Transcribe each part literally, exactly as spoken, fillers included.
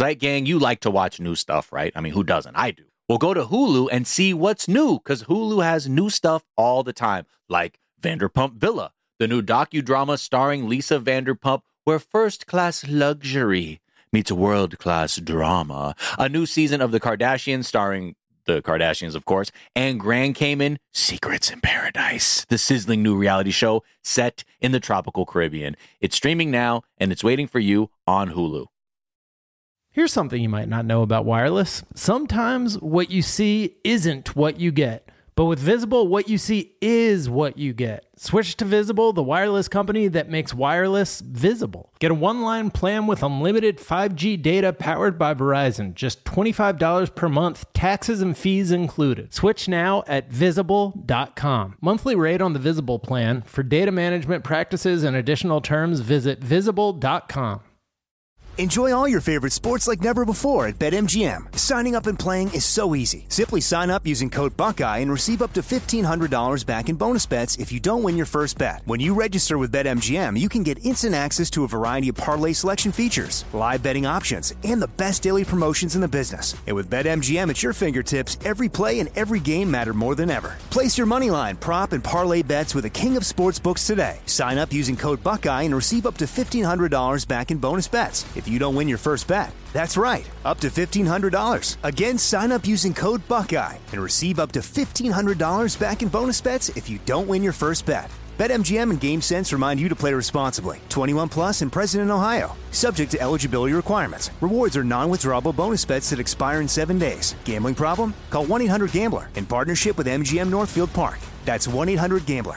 Zeit Gang, you like to watch new stuff, right? I mean, who doesn't? I do. Well, go to Hulu and see what's new, because Hulu has new stuff all the time, like Vanderpump Villa, the new docudrama starring Lisa Vanderpump, where first-class luxury meets world-class drama. A new season of The Kardashians starring the Kardashians, of course, and Grand Cayman, Secrets in Paradise, the sizzling new reality show set in the tropical Caribbean. It's streaming now, and it's waiting for you on Hulu. Here's something you might not know about wireless. Sometimes what you see isn't what you get. But with Visible, what you see is what you get. Switch to Visible, the wireless company that makes wireless visible. Get a one-line plan with unlimited five G data powered by Verizon. Just twenty-five dollars per month, taxes and fees included. Switch now at visible dot com. Monthly rate on the Visible plan. For data management practices and additional terms, visit visible dot com. Enjoy all your favorite sports like never before at BetMGM. Signing up and playing is so easy. Simply sign up using code Buckeye and receive up to fifteen hundred dollars back in bonus bets if you don't win your first bet. When you register with BetMGM, you can get instant access to a variety of parlay selection features, live betting options, and the best daily promotions in the business. And with BetMGM at your fingertips, every play and every game matter more than ever. Place your moneyline, prop, and parlay bets with the king of sportsbooks today. Sign up using code Buckeye and receive up to fifteen hundred dollars back in bonus bets if you don't win your first bet. That's right, up to fifteen hundred dollars. Again, sign up using code Buckeye and receive up to fifteen hundred dollars back in bonus bets if you don't win your first bet. BetMGM and GameSense remind you to play responsibly. twenty-one plus and present in Ohio. Subject to eligibility requirements. Rewards are non-withdrawable bonus bets that expire in seven days. Gambling problem? Call one eight hundred gambler in partnership with M G M Northfield Park. That's one eight hundred gambler.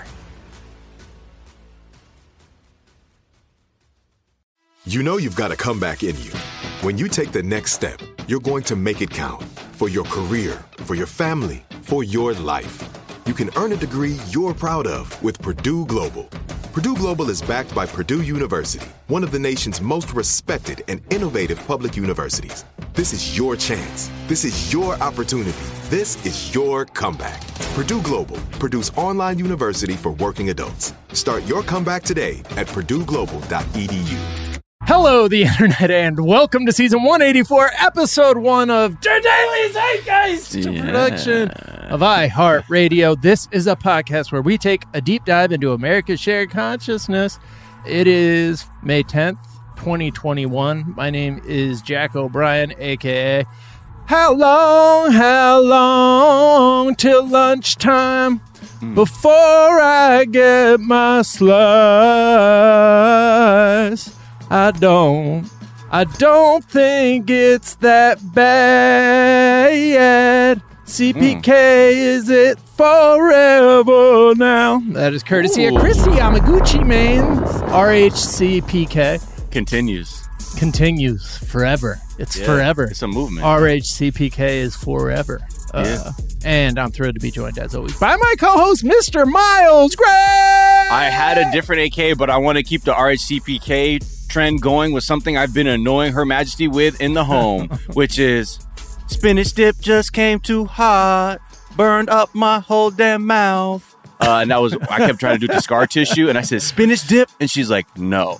You know you've got a comeback in you. When you take the next step, you're going to make it count. For your career, for your family, for your life. You can earn a degree you're proud of with Purdue Global. Purdue Global is backed by Purdue University, one of the nation's most respected and innovative public universities. This is your chance. This is your opportunity. This is your comeback. Purdue Global, Purdue's online university for working adults. Start your comeback today at purdue global dot e d u. Hello, the internet, and welcome to season one eighty-four, episode one of The Daily Zeitgeist, yeah. production of iHeartRadio. This is a podcast where we take a deep dive into America's shared consciousness. It is May tenth, twenty twenty-one. My name is Jack O'Brien, a k a. How long, how long till lunchtime mm. before I get my slice? I don't, I don't think it's that bad. C P K, mm. is it forever now? That is courtesy Ooh. of Christy Yamaguchi, man. R H C P K. Continues. Continues forever. It's yeah, forever. It's a movement. R H C P K is forever. Yeah. Uh, and I'm thrilled to be joined, as always, by my co-host, Mister Miles Gray. I had a different A K, but I want to keep the R H C P K trend going with something I've been annoying Her Majesty with in the home, which is spinach dip just came too hot, burned up my whole damn mouth. Uh, and that was, I kept trying to do it to scar tissue, and I said, spinach dip? And she's like, no.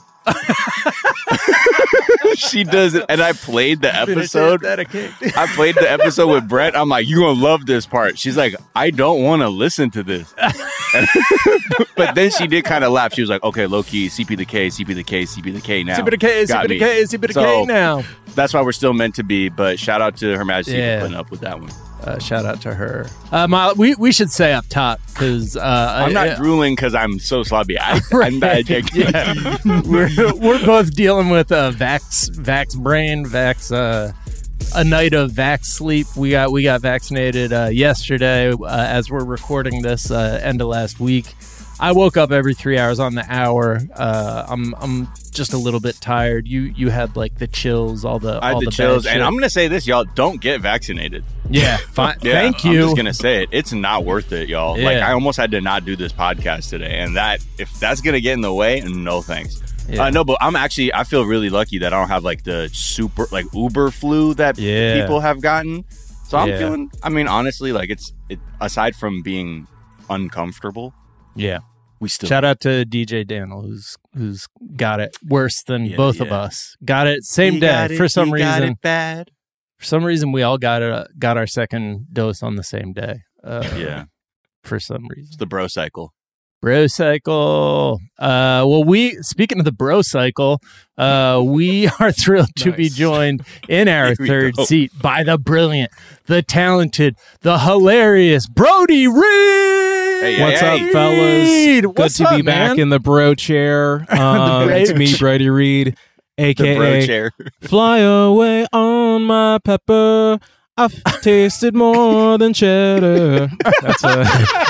She does it, and I played the episode. I played the episode with Brett. I'm like, you're gonna love this part. She's like, I don't want to listen to this. But then she did kind of laugh. She was like, okay, low key, C P the K, C P the K, C P the K now. C P the K, C P the K, C P the K now. That's why we're still meant to be. But shout out to Her Majesty yeah. for putting up with that one. Uh, shout out to her. Uh, Miles, we we should say up top because uh, I'm not uh, drooling because I'm so sloppy. I, right. I'm bad. yeah. we're we're both dealing with uh, vax vax brain vax uh, a night of vax sleep. We got we got vaccinated uh, yesterday uh, as we're recording this uh, end of last week. I woke up every three hours on the hour. Uh, I'm I'm just a little bit tired. You you had like the chills, all the I had all the, the chills, bad and shit. I'm gonna say this, y'all. Don't get vaccinated. Yeah, fine. yeah, Thank you. I'm just gonna say it. It's not worth it, y'all. Yeah. Like I almost had to not do this podcast today, and that if that's gonna get in the way, no thanks. Yeah. Uh, no, but I'm actually I feel really lucky that I don't have like the super like Uber flu that yeah. people have gotten. So I'm yeah. feeling. I mean, honestly, like it's it, aside from being uncomfortable. Yeah. We still Shout out to D J Daniel, who's who's got it worse than Yeah, both yeah. of us. Got it same He day got it, for some he got reason. it bad. For some reason, we all got it. Got our second dose on the same day. Uh, Yeah, for some reason. it's the bro cycle. Bro cycle. Uh, well, we speaking of the bro cycle, uh, we are thrilled to be Nice. joined in our Here we third go. seat by the brilliant, the talented, the hilarious Brody Reed. Hey, What's hey, up, hey. fellas? Reed, Good what's to up, be back man? in the bro chair. Um, bro it's me, Brody Reed, The bro aka chair. Fly Away on My Pepper. I've tasted more than cheddar. That's a.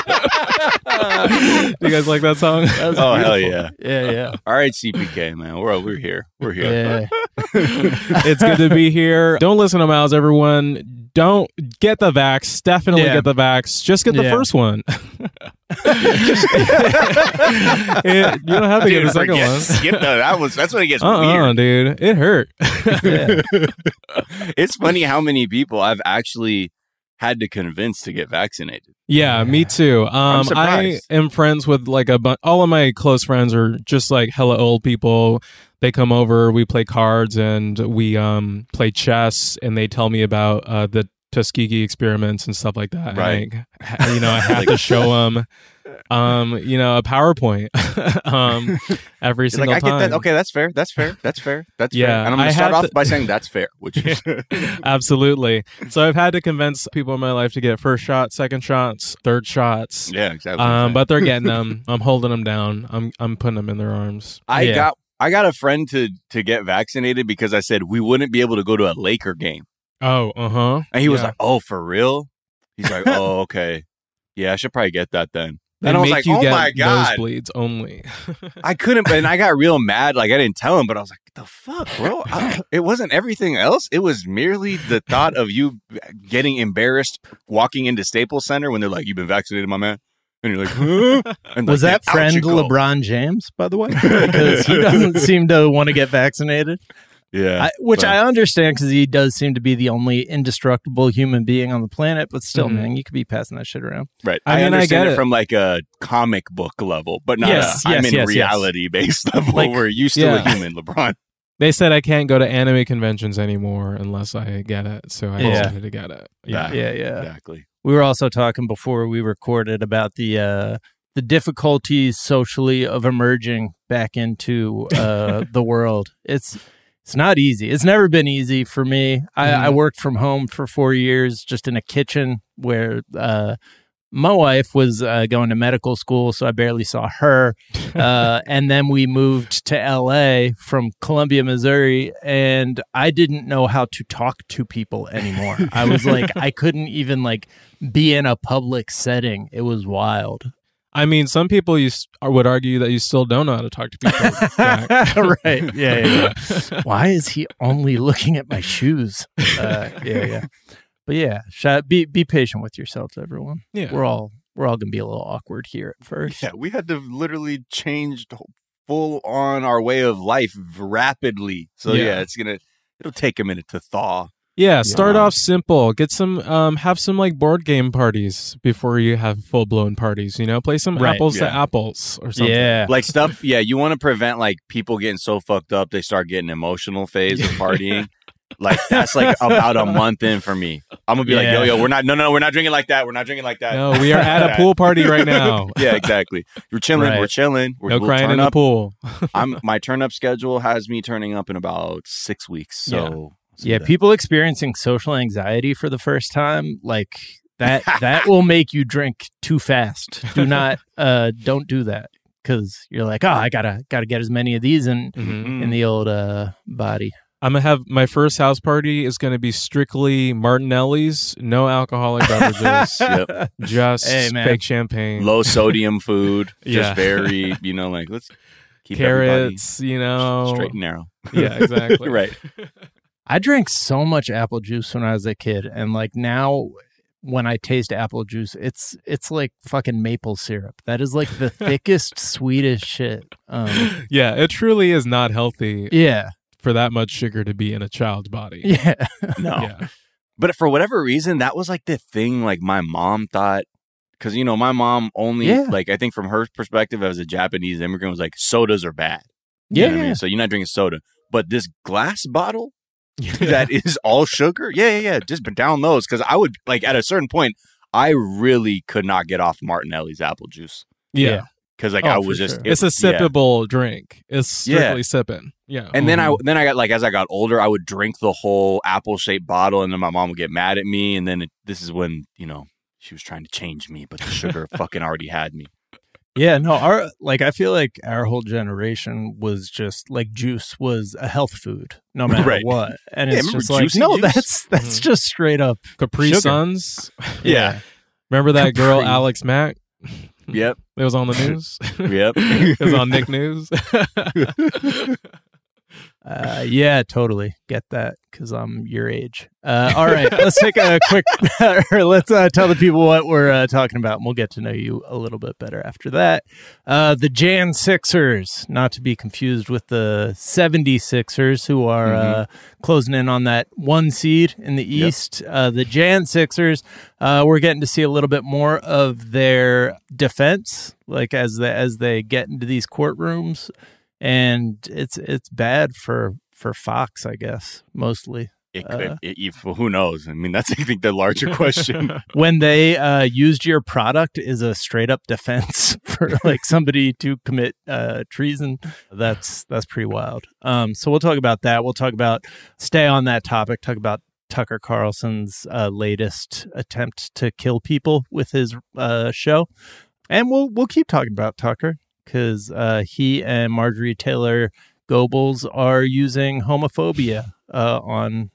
You guys like that song? Oh hell yeah! Yeah, yeah, All right, C P K man, we're we're here. We're here. yeah. It's good to be here. Don't listen to Miles, everyone. Don't get the vax. Definitely Yeah. get the vax. Just get the Yeah. first one. It- you don't have to get Dude, the second forget- one. skip that. That was that's when it gets Uh-uh, weird. dude. It hurt. yeah. It's funny how many people I've actually had to convince to get vaccinated. Yeah, me too. Um, I surprised. am friends with like a bunch. All of my close friends are just like hella old people. They come over, we play cards, and we um play chess. And they tell me about uh, the Tuskegee experiments and stuff like that. And Right. I, ha- you know, I have to show them, um, you know, a PowerPoint, um, every You're single like, I time. get that. Okay, that's fair. That's fair. That's fair. That's Yeah, fair. And I'm I gonna start had off to- by saying that's fair, which is Absolutely. So I've had to convince people in my life to get first shots, second shots, third shots. yeah, exactly. Um, but they're getting them. I'm holding them down. I'm I'm putting them in their arms. I Yeah. got I got a friend to to get vaccinated because I said we wouldn't be able to go to a Laker game, Oh, uh huh. and he was Yeah. like, "Oh, for real?" He's like, "Oh, okay, yeah, I should probably get that then." They And I was make like, you "Oh get my god!" nosebleeds only. I couldn't, and I got real mad. Like I didn't tell him, but I was like, "The fuck, bro!" I, it wasn't everything else. It was merely the thought of you getting embarrassed walking into Staples Center when they're like, "You've been vaccinated, my man," and you're like, "Huh?" And Was like, that "Out friend you go." LeBron James, by the way? Because he doesn't seem to want to get vaccinated. Yeah, I, which but- I understand because he does seem to be the only indestructible human being on the planet. But still, Mhm. man, you could be passing that shit around. right. I I, mean, I understand get it it. from like a comic book level, but not. Yes, a, I'm yes, in yes, yes. reality based level Like- where you still Yeah. a human, LeBron. They said I can't go to anime conventions anymore unless I get it. So I Yeah. decided to get it. Yeah. Yeah. Yeah, yeah. Exactly. We were also talking before we recorded about the uh, the difficulties socially of emerging back into uh, the world. It's it's not easy. It's never been easy for me. I, Mhm. I worked from home for four years, just in a kitchen where uh, my wife was uh, going to medical school, so I barely saw her. Uh, and then we moved to L A from Columbia, Missouri, and I didn't know how to talk to people anymore. I was like, I couldn't even like be in a public setting. It was wild. I mean, some people you s- would argue that you still don't know how to talk to people. Jack. Right. Yeah, yeah, yeah. Why is he only looking at my shoes? Uh, yeah, yeah. But yeah, shout, be be patient with yourselves, everyone. Yeah. We're all we're all gonna be a little awkward here at first. Yeah, we had to literally change full on our way of life rapidly. So Yeah. yeah, it's gonna it'll take a minute to thaw. Yeah, start Yeah. off simple. Get some, um, have some like board game parties before you have full blown parties. You know, play some Right, apples to yeah. apples or something. Yeah. Like stuff, yeah, you want to prevent like people getting so fucked up they start getting emotional phase of partying. Like that's like about a month in for me. I'm gonna be like, Yeah. yo, yo, we're not no no, we're not drinking like that. We're not drinking like that. No, we are at a pool party right now. Yeah, exactly. We're chilling, Right. we're chilling. We're No we'll crying turn in the up. pool. I'm my turn up schedule has me turning up in about six weeks. So Yeah. so Yeah, that- people experiencing social anxiety for the first time, like that that will make you drink too fast. Do not uh don't do that cuz you're like, "Oh, I got to got to get as many of these in Mhm. in the old uh body." I'm gonna have my first house party is gonna be strictly Martinelli's, no alcoholic beverages, Yep. just Hey, man. fake champagne, low sodium food, Yeah. just very, you know, like let's keep everybody carrots. You know, straight and narrow. Yeah, exactly. Right. I drank so much apple juice when I was a kid, and like now when I taste apple juice, it's it's like fucking maple syrup. That is like the thickest, sweetest shit. Um, Yeah, it truly is not healthy yeah, for that much sugar to be in a child's body. yeah, No. Yeah. But for whatever reason, that was like the thing like my mom thought Because, you know, my mom only, Yeah. like, I think from her perspective as a Japanese immigrant was like, sodas are bad. Yeah, You know what I yeah. mean? So you're not drinking soda. But this glass bottle that is all sugar, yeah, yeah, yeah, just down those. Because I would, like, at a certain point, I really could not get off Martinelli's apple juice. Yeah. Yeah. Because, like, Oh, I for was just... sure. It's a yeah. sippable drink. It's Yeah. strictly sipping. Yeah. And then I then I got like as I got older, I would drink the whole apple shaped bottle, and then my mom would get mad at me. And then it, this is when you know she was trying to change me, but the sugar fucking already had me. Yeah, no, our like I feel like our whole generation was just like juice was a health food, no matter Right. what. And Yeah, it's remember just like Juicy no, Juice? that's that's Mhm. just straight up Capri sugar. Suns. Yeah. Remember that girl, Capri. Alex Mack? Yep. It was on the news. Yep. It was on Nick News. Uh, yeah, totally get that because I'm your age. Uh, all right, let's take a quick. or let's uh, tell the people what we're uh, talking about, and we'll get to know you a little bit better after that. Uh, the Jan Sixers, not to be confused with the seventy-sixers, who are Mm-hmm. uh, closing in on that one seed in the Yep. East. Uh, the Jan Sixers, uh, we're getting to see a little bit more of their defense, like as the, as they get into these courtrooms. And it's it's bad for, for Fox, I guess, mostly. It could. Uh, it, it, who knows? I mean, that's I think the larger question. When they uh, used your product is a straight up defense for like somebody to commit uh, treason. That's that's pretty wild. Um, so we'll talk about that. We'll talk about stay on that topic. Talk about Tucker Carlson's uh, latest attempt to kill people with his uh, show, and we'll we'll keep talking about Tucker. Because uh, he and Marjorie Taylor Goebbels are using homophobia uh, on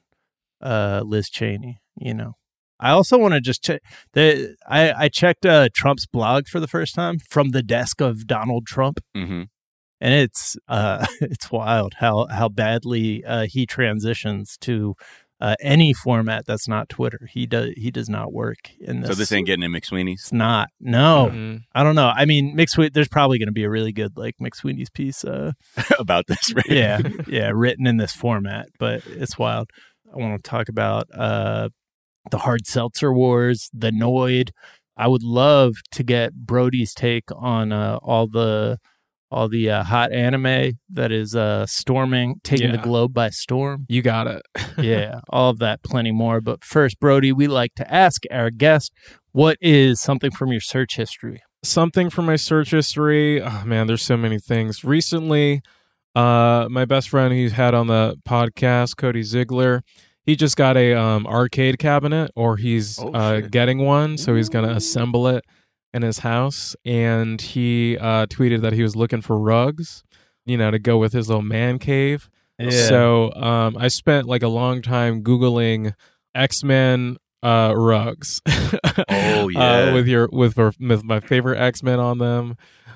uh, Liz Cheney. You know, I also want to just check. The I I checked uh, Trump's blog for the first time from the desk of Donald Trump, hmm and it's uh, it's wild how how badly uh, he transitions to uh, any format that's not Twitter. He does he does not work in this. So this ain't getting in McSweeney's It's not. No. Mhm. I don't know. I mean, McSweeney, there's probably going to be a really good like McSweeney's piece. Uh, about this, right? yeah, yeah, written in this format, but it's wild. I want to talk about uh, the hard seltzer wars, the Noid. I would love to get Brody's take on uh, all the all the uh, hot anime that is uh, storming, taking the Yeah. globe by storm. You got it. Yeah, all of that, plenty more. But first, Brody, we like to ask our guest, what is something from your search history? Something from my search history. Oh man, there's so many things. Recently, uh, my best friend he's had on the podcast, Cody Ziegler, he just got a um, arcade cabinet, or he's Oh, uh, shit. getting one, so he's gonna assemble it in his house. And he uh, tweeted that he was looking for rugs, you know, to go with his little man cave. So um, I spent like a long time Googling X-Men uh, rugs. Oh, uh, yeah. with your with, with my favorite X-Men on them,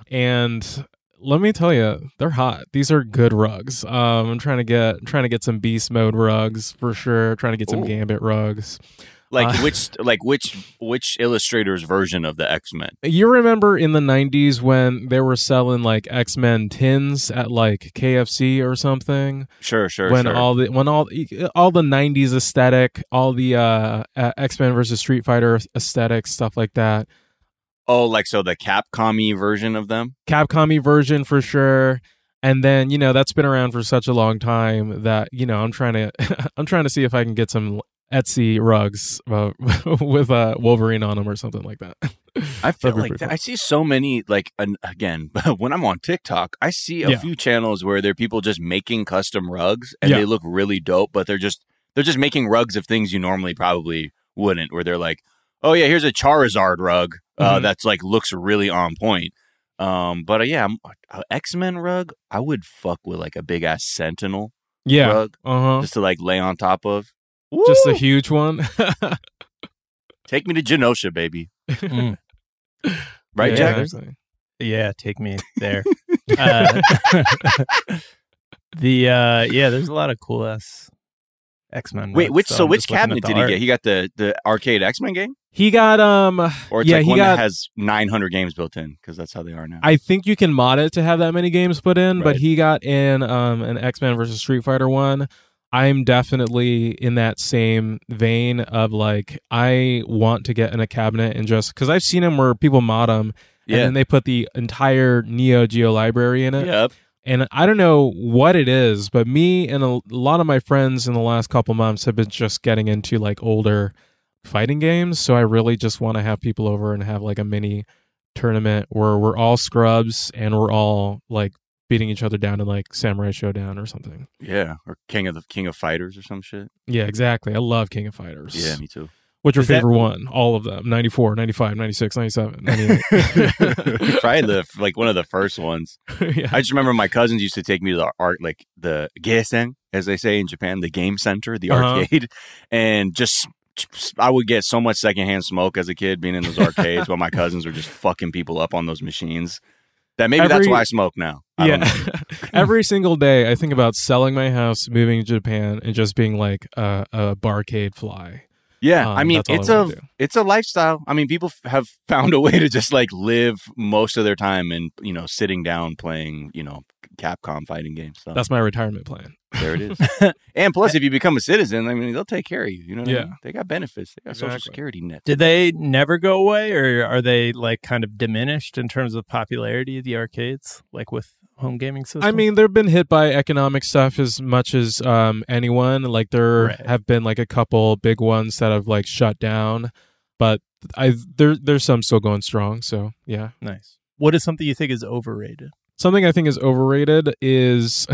and let me tell you, they're hot. These are good rugs. Um, I'm trying to get trying to get some beast mode rugs for sure. Trying to get some Ooh. Gambit rugs. Like Uh, which, like which, which illustrator's version of the X Men? You remember in the nineties when they were selling like X-Men tins at like K F C or something? Sure, sure, when sure. all the when all all the nineties aesthetic, all the uh, uh, X-Men versus Street Fighter aesthetic stuff like that. oh, like so the Capcom-y version of them. Capcom-y version for sure. And then, you know, that's been around for such a long time that, you know, I'm trying to I'm trying to see if I can get some Etsy rugs uh, with uh, Wolverine on them or something like that. I feel That'd be like pretty that, fun. I see so many like an, again when I'm on TikTok, I see a Yeah. few channels where there are people just making custom rugs and Yeah. they look really dope, but they're just they're just making rugs of things you normally probably wouldn't. Where they're like, oh yeah, here's a Charizard rug uh, Mhm. that's like looks really on point. Um, but uh, yeah, I'm- a X-Men rug, I would fuck with like a big ass Sentinel Yeah. rug Uh-huh. just to like lay on top of. Just a Woo! huge one. Take me to Genosha, baby. Mm. Right, Yeah, Jack? Exactly. Yeah, take me there. uh, the uh, yeah, there's a lot of cool ass X-Men. Wait, rugs, which so I'm which just looking at cabinet the did he art. get? He got the the arcade X-Men game, He got um or it's yeah, like he one got that has nine hundred games built in because that's how they are now. I think you can mod it to have that many games put in, but Right. he got in um an X-Men versus Street Fighter one. I'm definitely in that same vein of like, I want to get in a cabinet and just, because I've seen them where people mod them Yeah. and then they put the entire Neo Geo library in it. Yep. And I don't know what it is, but me and a lot of my friends in the last couple months have been just getting into like older fighting games. So I really just want to have people over and have like a mini tournament where we're all scrubs and we're all like beating each other down in like Samurai Showdown or something. Yeah, or King of the King of Fighters or some shit. Yeah, exactly. I love King of Fighters. Yeah, me too. What's your Is that- favorite one? All of them. ninety-four, ninety-five, ninety-six, ninety-seven, ninety-eight. Probably the like one of the first ones. Yeah. I just remember my cousins used to take me to the art, like the Geisen, as they say in Japan, the game center, the Uh-huh. arcade, and just I would get so much secondhand smoke as a kid being in those arcades while my cousins were just fucking people up on those machines. That maybe that's Every- why I smoke now. I don't know. Yeah. Every single day, I think about selling my house, moving to Japan, and just being like a, a barcade fly. Yeah, Um, I mean, that's all it's I a wanna do. it's a lifestyle. I mean, people f- have found a way to just like live most of their time and you know sitting down playing you know Capcom fighting games. So That's my retirement plan. there it is. And plus, if you become a citizen, I mean, they'll take care of you. You know what Yeah. I mean? They got benefits. They got social Exactly. security net. Did they never go away, or are they like kind of diminished in terms of popularity of the arcades, like with home gaming systems? I mean, they've been hit by economic stuff as much as um, anyone. Like there Right. have been like a couple big ones that have like shut down, but I there there's some still going strong. So yeah, nice. What is something you think is overrated? something I think is overrated is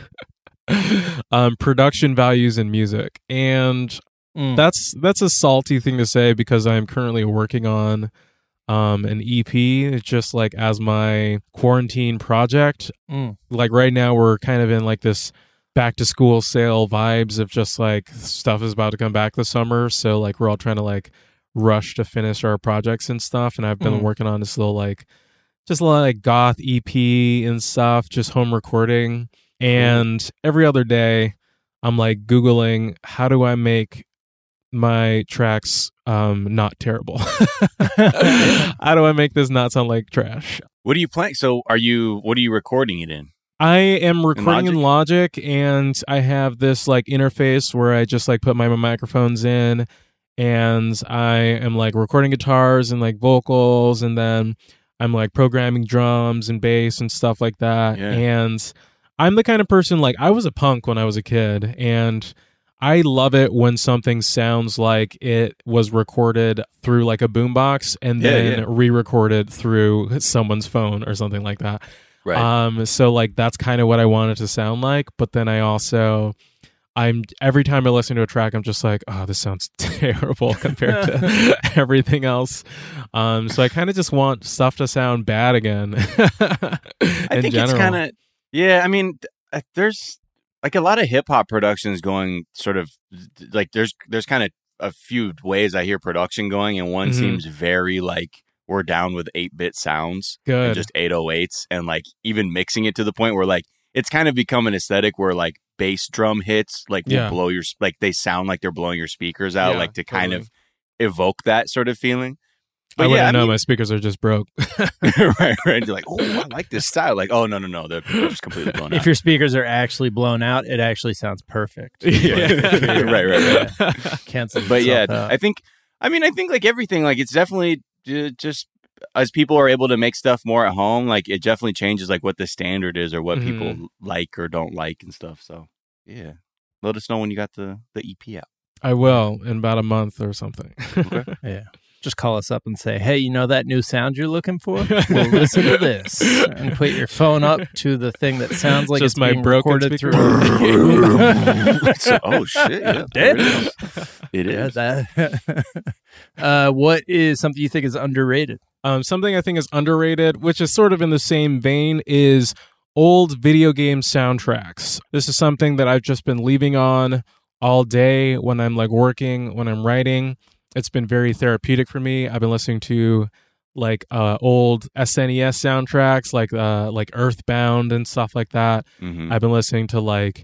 um, production values in music, and Mm. that's that's a salty thing to say because I'm currently working on um, an E P. It's just like as my quarantine project. Mm. Like right now we're kind of in like this back to school sale vibes of just like stuff is about to come back this summer, so like we're all trying to like rush to finish our projects and stuff, and I've been Mm. working on this little like just a lot like goth E P and stuff, just home recording. And every other day I'm like Googling how do I make my tracks um not terrible. How do I make this not sound like trash? What are you playing? So, are you? What are you recording it in? I am recording in Logic, and I have this like interface where I just like put my microphones in, and I am like recording guitars and like vocals, and then I'm like programming drums and bass and stuff like that. Yeah. And I'm the kind of person, like I was a punk when I was a kid, and I love it when something sounds like it was recorded through like a boombox and Yeah, then yeah. re-recorded through someone's phone or something like that. Right. Um, so like that's kind of what I want it to sound like. But then I also, I'm every time I listen to a track, I'm just like, oh, this sounds terrible compared to everything else. Um, so I kind of just want stuff to sound bad again. I think it's kind of yeah. I mean, th- there's like a lot of hip hop productions going sort of like there's there's kind of a few ways I hear production going, and one Mhm. seems very like we're down with eight bit sounds Good. and just eight oh eights, and like even mixing it to the point where like it's kind of become an aesthetic where like bass drum hits like will Yeah. blow your like they sound like they're blowing your speakers out, Yeah, like to kind totally. of evoke that sort of feeling. I But wouldn't yeah, I know. mean- My speakers are just broke. right, right. You're like, oh, I like this style. Like, oh no, no, no, they're, they're just completely blown If out. your speakers are actually blown out, it actually sounds perfect. Yeah. right, right, right. Cancels But yeah, itself out. I think, I mean, I think like everything, like it's definitely uh, just as people are able to make stuff more at home, like it definitely changes like what the standard is or what Mhm. people like or don't like and stuff. So yeah, let us know when you got the the E P out. I will in about a month or something. Yeah. Just call us up and say, hey, you know that new sound you're looking for? Well, listen to this. And put your phone up to the thing that sounds like Just it's my being broken recorded speaker. through. So- oh shit! Yeah, there it is. It Yeah, is. that. uh, what is something you think is underrated? Um, something I think is underrated, which is sort of in the same vein, is old video game soundtracks. This is something that I've just been leaving on all day when I'm like working, when I'm writing. It's been very therapeutic for me. I've been listening to like uh, old S N E S soundtracks, like uh, like Earthbound and stuff like that. Mhm. I've been listening to like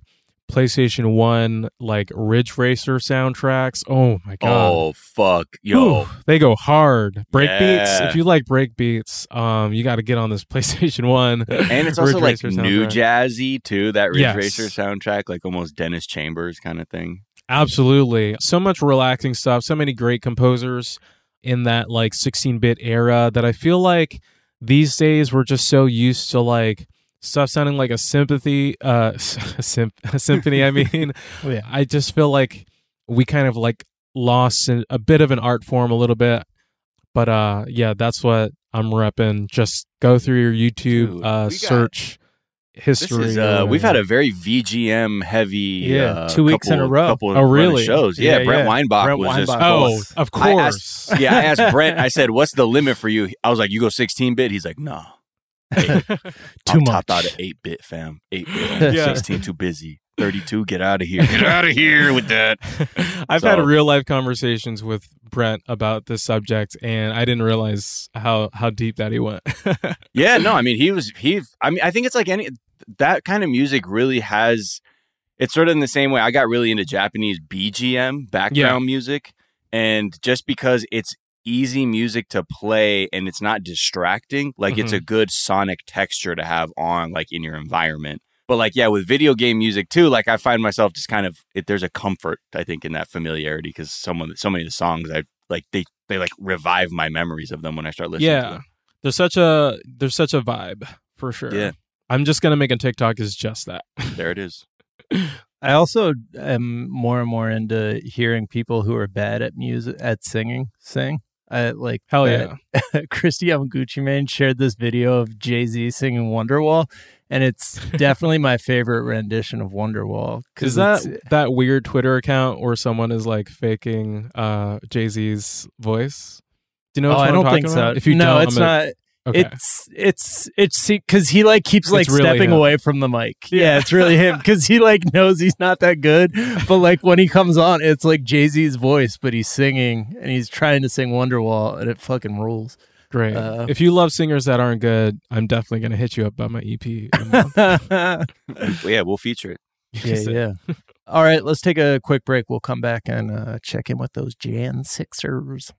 PlayStation one, like Ridge Racer soundtracks. Oh my god! Oh fuck, yo, Whew, they go hard. Breakbeats. Yeah. If you like breakbeats, um, you got to get on this PlayStation one. and it's also Ridge like Racer new soundtrack. jazzy too. That Ridge Yes. Racer soundtrack, like almost Dennis Chambers kind of thing. Absolutely. So much relaxing stuff. So many great composers in that like sixteen-bit era that I feel like these days we're just so used to like stuff sounding like a sympathy, uh, a, symp- a symphony. I mean, Oh, yeah. I just feel like we kind of like lost in a bit of an art form a little bit. But uh, yeah, that's what I'm repping. Just go through your YouTube, Dude, uh, we got- search history. This is, or uh, we've whatever. had a very V G M heavy, Yeah, uh, two weeks couple, in a row. Couple Oh, run of really? Shows, yeah. Yeah, Brent yeah. Weinbach Brent was just. Weinbach. Oh, was- of I course. asked, yeah, I asked Brent. I said, "What's the limit for you?" I was like, "You go sixteen bit." He's like, "No, Too I'm much. topped out at eight bit, fam. eight bit, Yeah. sixteen too busy. thirty-two, get out of here. Get out of here with that." I've So- had real life conversations with Brent about this subject, and I didn't realize how how deep that he went. Yeah, no, I mean, he was, he, I mean, I think it's like any, that kind of music really has, it's sort of in the same way I got really into Japanese B G M, background music. And just because it's easy music to play and it's not distracting, like it's a good sonic texture to have on, like in your environment. But like, yeah, with video game music too, like I find myself just kind of, it, there's a comfort, I think, in that familiarity because someone, so many of the songs I like, they, they like revive my memories of them when I start listening to yeah, them. there's such a there's such a vibe for sure. Yeah. I'm just gonna make a TikTok is just that. There it is. I also am more and more into hearing people who are bad at music, at singing, sing. I like Hell that- Christy Yamaguchi Mane shared this video of Jay-Z singing Wonderwall, and it's definitely my favorite rendition of Wonderwall. 'cause Is that it's- that weird Twitter account where someone is like faking uh, Jay-Z's voice? Do you know? Oh, What I I'm don't talking think about? so. If you no, don't, it's I'm gonna- not. Okay. It's it's it's because he like keeps like It's really stepping him. away from the mic. Yeah, Yeah. it's really him because he like knows he's not that good. But like when he comes on, it's like Jay-Z's voice, but he's singing and he's trying to sing Wonderwall, and it fucking rules. Great. uh, if you love singers that aren't good, I'm definitely gonna hit you up about my E P. in a month. yeah, Well, yeah, we'll feature it. yeah. All right, let's take a quick break. We'll come back and uh, check in with those Jan Sixers.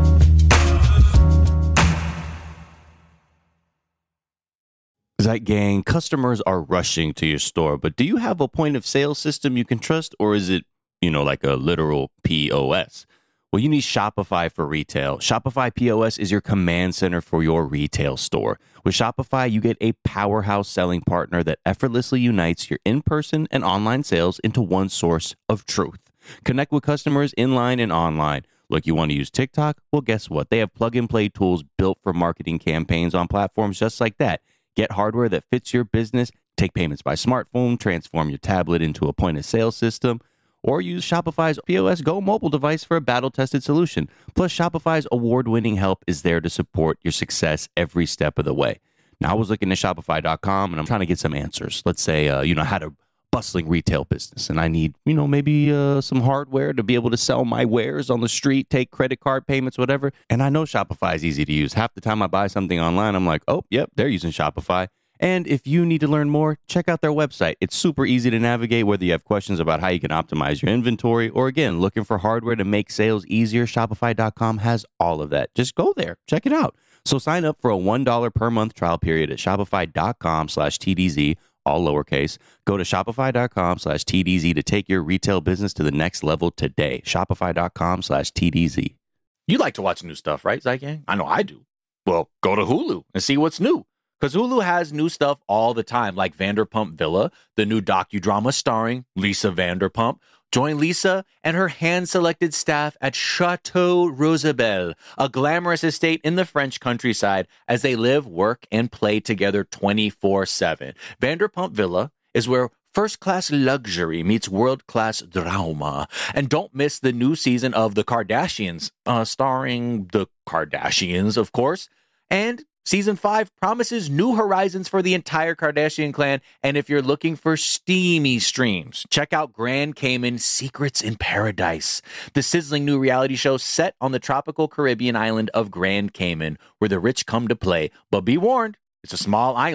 That gang, customers are rushing to your store, but do you have a point of sale system you can trust, or is it, you know, like a literal P O S? Well, you need Shopify for retail. Shopify P O S is your command center for your retail store. With Shopify, you get a powerhouse selling partner that effortlessly unites your in-person and online sales into one source of truth. Connect with customers inline and online. Look, you want to use TikTok? Well, guess what? They have plug-and-play tools built for marketing campaigns on platforms just like that. Get hardware that fits your business, take payments by smartphone, transform your tablet into a point-of-sale system, or use Shopify's P O S Go mobile device for a battle-tested solution. Plus, Shopify's award-winning help is there to support your success every step of the way. Now, I was looking at Shopify dot com, and I'm trying to get some answers. Let's say, uh, you know, I had a bustling retail business, and I need, you know, maybe uh, some hardware to be able to sell my wares on the street, take credit card payments, whatever. And I know Shopify is easy to use. Half the time I buy something online, I'm like, oh, yep, they're using Shopify. And if you need to learn more, check out their website. It's super easy to navigate, whether you have questions about how you can optimize your inventory or, again, looking for hardware to make sales easier. Shopify dot com has all of that. Just go there. Check it out. So sign up for a one dollar per month trial period at shopify dot com slash T D Z, all lowercase. Go to shopify dot com slash T D Z to take your retail business to the next level today. shopify dot com slash T D Z. You like to watch new stuff, right, Zygang? I know I do. Well, go to Hulu and see what's new. Because Hulu has new stuff all the time, like Vanderpump Villa, the new docudrama starring Lisa Vanderpump. Join Lisa and her hand-selected staff at Chateau Rosabelle, a glamorous estate in the French countryside, as they live, work, and play together twenty-four seven. Vanderpump Villa is where first-class luxury meets world-class drama. And don't miss the new season of The Kardashians, uh, starring the Kardashians, of course. And Season five promises new horizons for the entire Kardashian clan, and if you're looking for steamy streams, check out Grand Cayman Secrets in Paradise, the sizzling new reality show set on the tropical Caribbean island of Grand Cayman, where the rich come to play. But be warned, it's a small island, and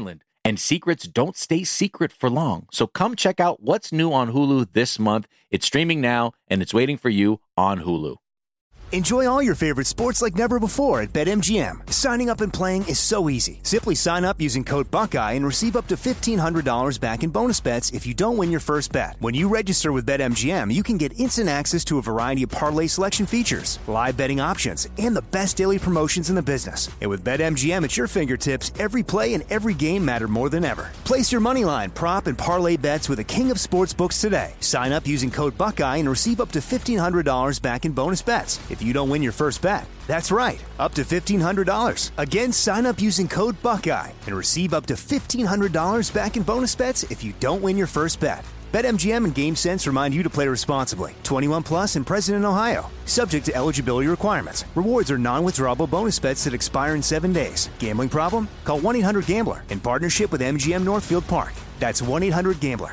And secrets don't stay secret for long. So come check out what's new on Hulu this month. It's streaming now, and it's waiting for you on Hulu. Enjoy all your favorite sports like never before at BetMGM. Signing up and playing is so easy. Simply sign up using code Buckeye and receive up to fifteen hundred dollars back in bonus bets if you don't win your first bet. When you register with BetMGM, you can get instant access to a variety of parlay selection features, live betting options, and the best daily promotions in the business. And with BetMGM at your fingertips, every play and every game matter more than ever. Place your moneyline, prop, and parlay bets with the king of sportsbooks today. Sign up using code Buckeye and receive up to fifteen hundred dollars back in bonus bets if you don't win your first bet. That's right, up to fifteen hundred dollars. Again, sign up using code Buckeye and receive up to fifteen hundred dollars back in bonus bets if you don't win your first bet. BetMGM and GameSense remind you to play responsibly. twenty-one plus and present in Ohio. Subject to eligibility requirements. Rewards are non-withdrawable bonus bets that expire in seven days. Gambling problem? Call one eight hundred gambler in partnership with M G M Northfield Park. That's one eight hundred gambler.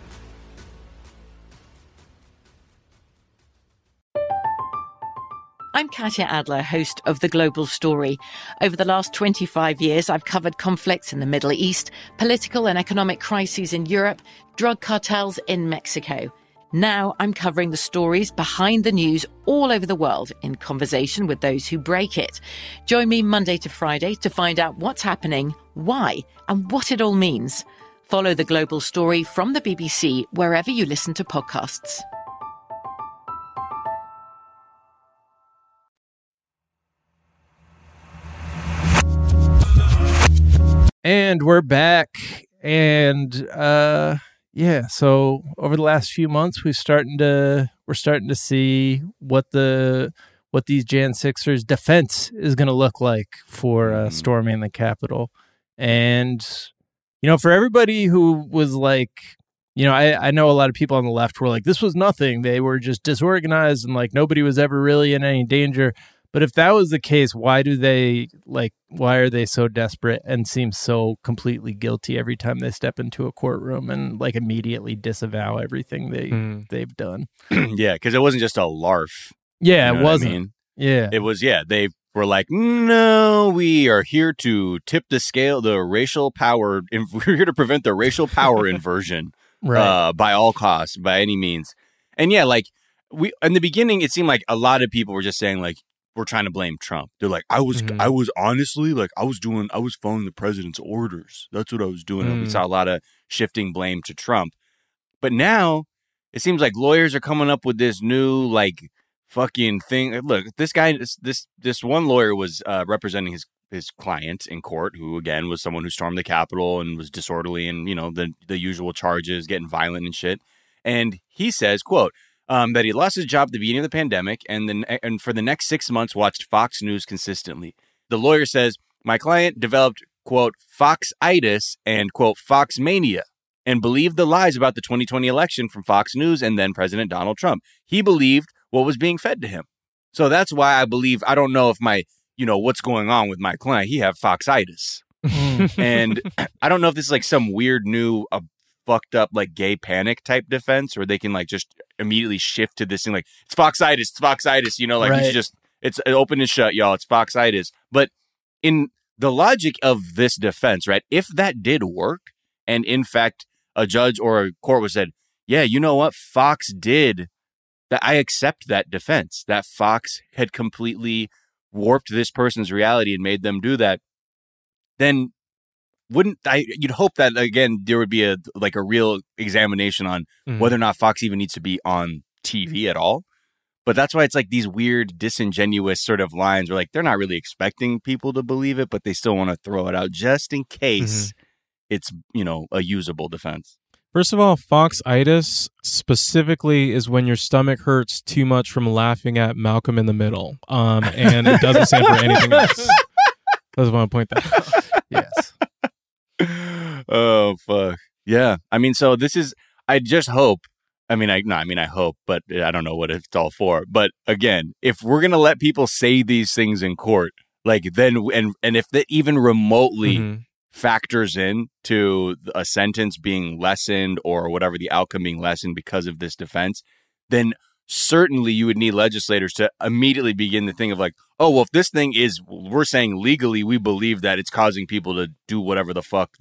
I'm Katya Adler, host of The Global Story. Over the last twenty-five years, I've covered conflicts in the Middle East, political and economic crises in Europe, drug cartels in Mexico. Now I'm covering the stories behind the news all over the world in conversation with those who break it. Join me Monday to Friday to find out what's happening, why, and what it all means. Follow The Global Story from the B B C wherever you listen to podcasts. And we're back. And uh yeah, so over the last few months we've starting to we're starting to see what the what these Jan sixers defense is going to look like for uh, storming the Capitol. And you know, for everybody who was like, you know, I, I know a lot of people on the left were like, this was nothing. They were just disorganized and like nobody was ever really in any danger. But if that was the case, why do they like, why are they so desperate and seem so completely guilty every time they step into a courtroom and like immediately disavow everything they, mm. they've done? Yeah, because it wasn't just a larf. Yeah, you know it wasn't. I mean? Yeah. It was, yeah, they were like, no, we are here to tip the scale, the racial power, we're here to prevent the racial power inversion right. uh, by all costs, by any means. And yeah, like, we in the beginning, it seemed like a lot of people were just saying, like, we're trying to blame Trump. They're like, I was, mm-hmm. I was honestly like, I was doing, I was following the president's orders. That's what I was doing. Mm. And we saw a lot of shifting blame to Trump. But now it seems like lawyers are coming up with this new, like, fucking thing. Look, this guy, this, this, this one lawyer was uh, representing his, his client in court, who again was someone who stormed the Capitol and was disorderly and, you know, the, the usual charges, getting violent and shit. And he says, quote, Um, that he lost his job at the beginning of the pandemic and then and for the next six months watched Fox News consistently. The lawyer says, my client developed, quote, Fox-itis and, quote, Fox mania and believed the lies about the twenty twenty election from Fox News and then President Donald Trump. He believed what was being fed to him. So that's why I believe, I don't know if my, you know, what's going on with my client. He have Fox-itis. And I don't know if this is like some weird new uh, fucked up like gay panic type defense, or they can like just immediately shift to this thing like it's Fox-itis, it's Fox-itis, you know, like right. It's just it's open and shut, y'all. It's Fox-itis. But in the logic of this defense, right? If that did work, and in fact a judge or a court was said, yeah, you know what, Fox did that. I accept that defense that Fox had completely warped this person's reality and made them do that. Then wouldn't I, you'd hope that, again, there would be a like a real examination on mm-hmm. whether or not Fox even needs to be on T V at all. But that's why it's like these weird, disingenuous sort of lines where like they're not really expecting people to believe it, but they still want to throw it out just in case mm-hmm. it's, you know, a usable defense. First of all, Fox-itis specifically is when your stomach hurts too much from laughing at Malcolm in the Middle. Um, and it doesn't stand for anything else. I just want to point that out. Yes. Oh, fuck. Yeah. I mean, so this is, I just hope, I mean, I, no, I mean, I hope, but I don't know what it's all for. But again, if we're going to let people say these things in court, like then, and, and if that even remotely mm-hmm. factors in to a sentence being lessened or whatever the outcome being lessened because of this defense, then certainly you would need legislators to immediately begin the thing of like, oh, well, if this thing is, we're saying legally, we believe that it's causing people to do whatever the fuck the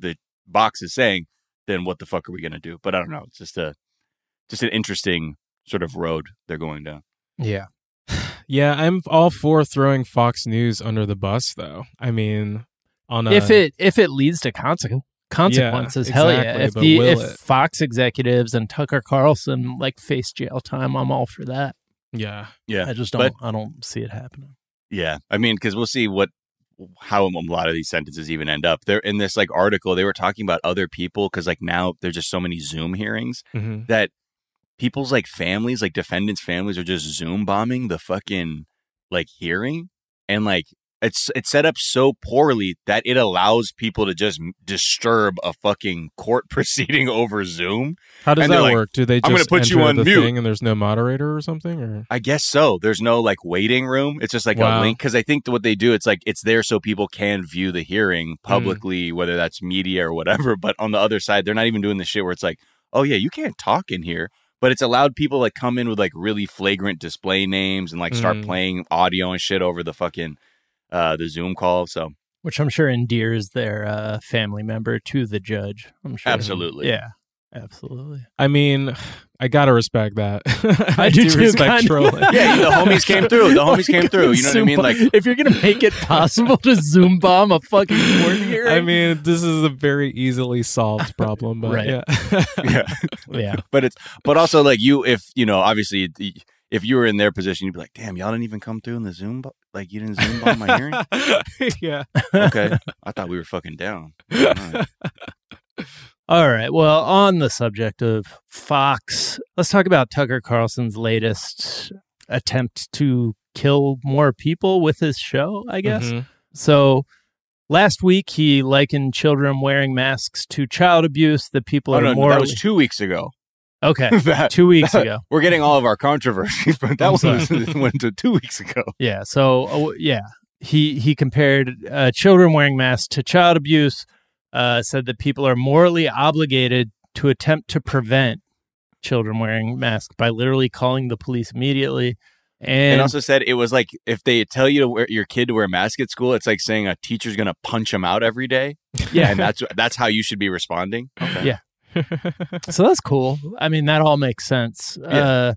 box is saying, then what the fuck are we going to do? But I don't know. It's just a just an interesting sort of road they're going down. Yeah. Yeah, I'm all for throwing Fox News under the bus, though. I mean, on a, if it if it leads to consequences. Consequences, Yeah, hell yeah! exactly, If but the will if it? Fox executives and Tucker Carlson like face jail time, I'm all for that. yeah, Yeah. I just But- don't I don't see it happening. Yeah, I mean, because we'll see what how a lot of these sentences even end up. They're in this like article. They were talking about other people because like now there's just so many Zoom hearings hmm that people's like families, like defendants' families, are just Zoom bombing the fucking like hearing, and like it's it's set up so poorly that it allows people to just m- disturb a fucking court proceeding over Zoom. How does And they're that like, work? Do they just "I'm gonna put you enter on the mute." thing and there's no moderator or something? Or I guess so. There's no like waiting room. It's just like Wow. a link because I think what they do, it's like it's there so people can view the hearing publicly, whether that's media or whatever. But on the other side, they're not even doing the shit where it's like, oh yeah, you can't talk in here. But it's allowed people like come in with like really flagrant display names and like start Mm. playing audio and shit over the fucking uh the Zoom call. So Which I'm sure endears their uh, family member to the judge. I'm sure. Absolutely. Yeah, absolutely. I mean, I gotta respect that. I do too, respect kind of. trolling. yeah, the homies came through. The homies came through. You know what I mean? Like if you're gonna make it possible to Zoom bomb a fucking court hearing, I mean, this is a very easily solved problem, but Right. yeah. yeah. yeah, But it's but also like you if you know obviously the- if you were in their position you'd be like, damn, y'all didn't even come through in the Zoom bo- like you didn't Zoom bomb my hearing. yeah. Okay, I thought we were fucking down. All right. All right. Well, on the subject of Fox, let's talk about Tucker Carlson's latest attempt to kill more people with his show, I guess. Mhm. So last week, he likened children wearing masks to child abuse, that people Oh are no, more. that was two weeks ago. Okay. That- Two weeks that- ago. We're getting all of our controversies, but that I'm one was, went to two weeks ago. Yeah. So, oh, yeah, he he compared uh, children wearing masks to child abuse. Uh, said that people are morally obligated to attempt to prevent children wearing masks by literally calling the police immediately. And, And also said it was like if they tell you to wear your kid to wear a mask at school, it's like saying a teacher's gonna punch him out every day. yeah, And that's that's how you should be responding. Okay. Yeah. so that's cool. I mean, that all makes sense. Yeah. Uh,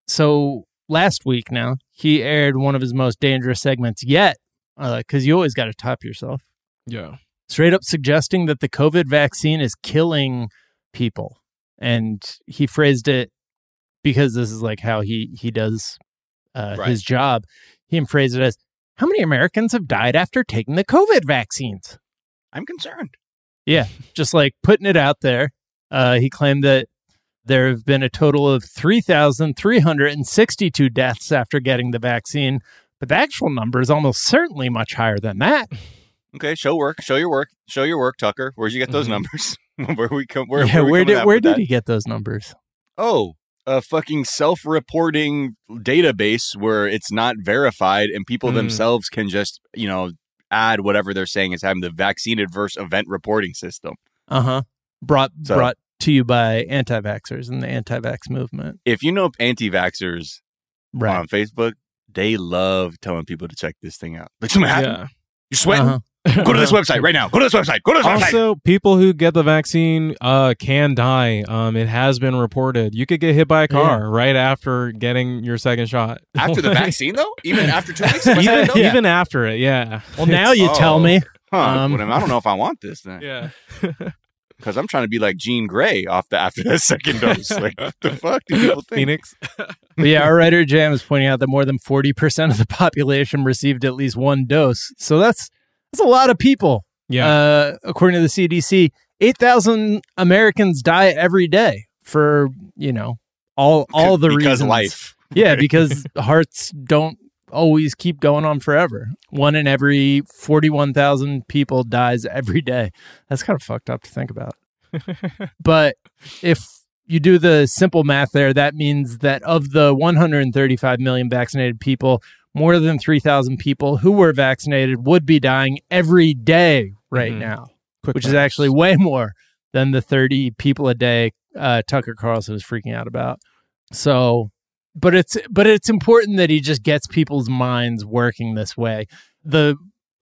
so last week now, he aired one of his most dangerous segments yet, because you always got to top yourself. Yeah. Straight up suggesting that the COVID vaccine is killing people. And he phrased it, because this is like how he, he does uh, Right. his job. He phrased it as, how many Americans have died after taking the COVID vaccines? I'm concerned. Yeah, just like putting it out there. Uh, he claimed that there have been a total of three thousand three hundred sixty-two deaths after getting the vaccine, but the actual number is almost certainly much higher than that. Okay, show work, show your work, show your work, Tucker. Where'd you get those Mhm. numbers? where we come? Where, yeah, where, we where coming did at where with did that? he get those numbers? Oh, a fucking self-reporting database where it's not verified and people Mm. themselves can just, you know, add whatever they're saying is having the vaccine adverse event reporting system. Uh huh. Brought So- brought to you by anti-vaxxers and the anti-vax movement. If you know anti-vaxxers Right. on Facebook, they love telling people to check this thing out. Like, something happened? Yeah. You're sweating? Uh-huh. Go to this website right now. Go to this website. Go to this website. Also, people who get the vaccine uh, can die. Um, it has been reported. You could get hit by a car right after getting your second shot. After the vaccine, though? Even after two weeks? Am I even, saying, though? even after it, yeah. Well, now you Oh. tell me. Huh, Um, but I don't know if I want this then. Yeah. Because I'm trying to be like Jean Grey off the after that second dose. Like, what the fuck do people think? Phoenix. But yeah, our writer Jam is pointing out that more than forty percent of the population received at least one dose. So that's that's a lot of people. Yeah. Uh, according to the C D C, eight thousand Americans die every day for, you know, all all the because reasons. life. Yeah, because hearts don't always keep going on forever. One in every forty-one thousand people dies every day. That's kind of fucked up to think about. But if you do the simple math there, that means that of the one hundred thirty-five million vaccinated people, more than three thousand people who were vaccinated would be dying every day right Mhm. now, Quick which is maths. actually way more than the thirty people a day uh, Tucker Carlson was freaking out about. So, but it's but it's important that he just gets people's minds working this way. The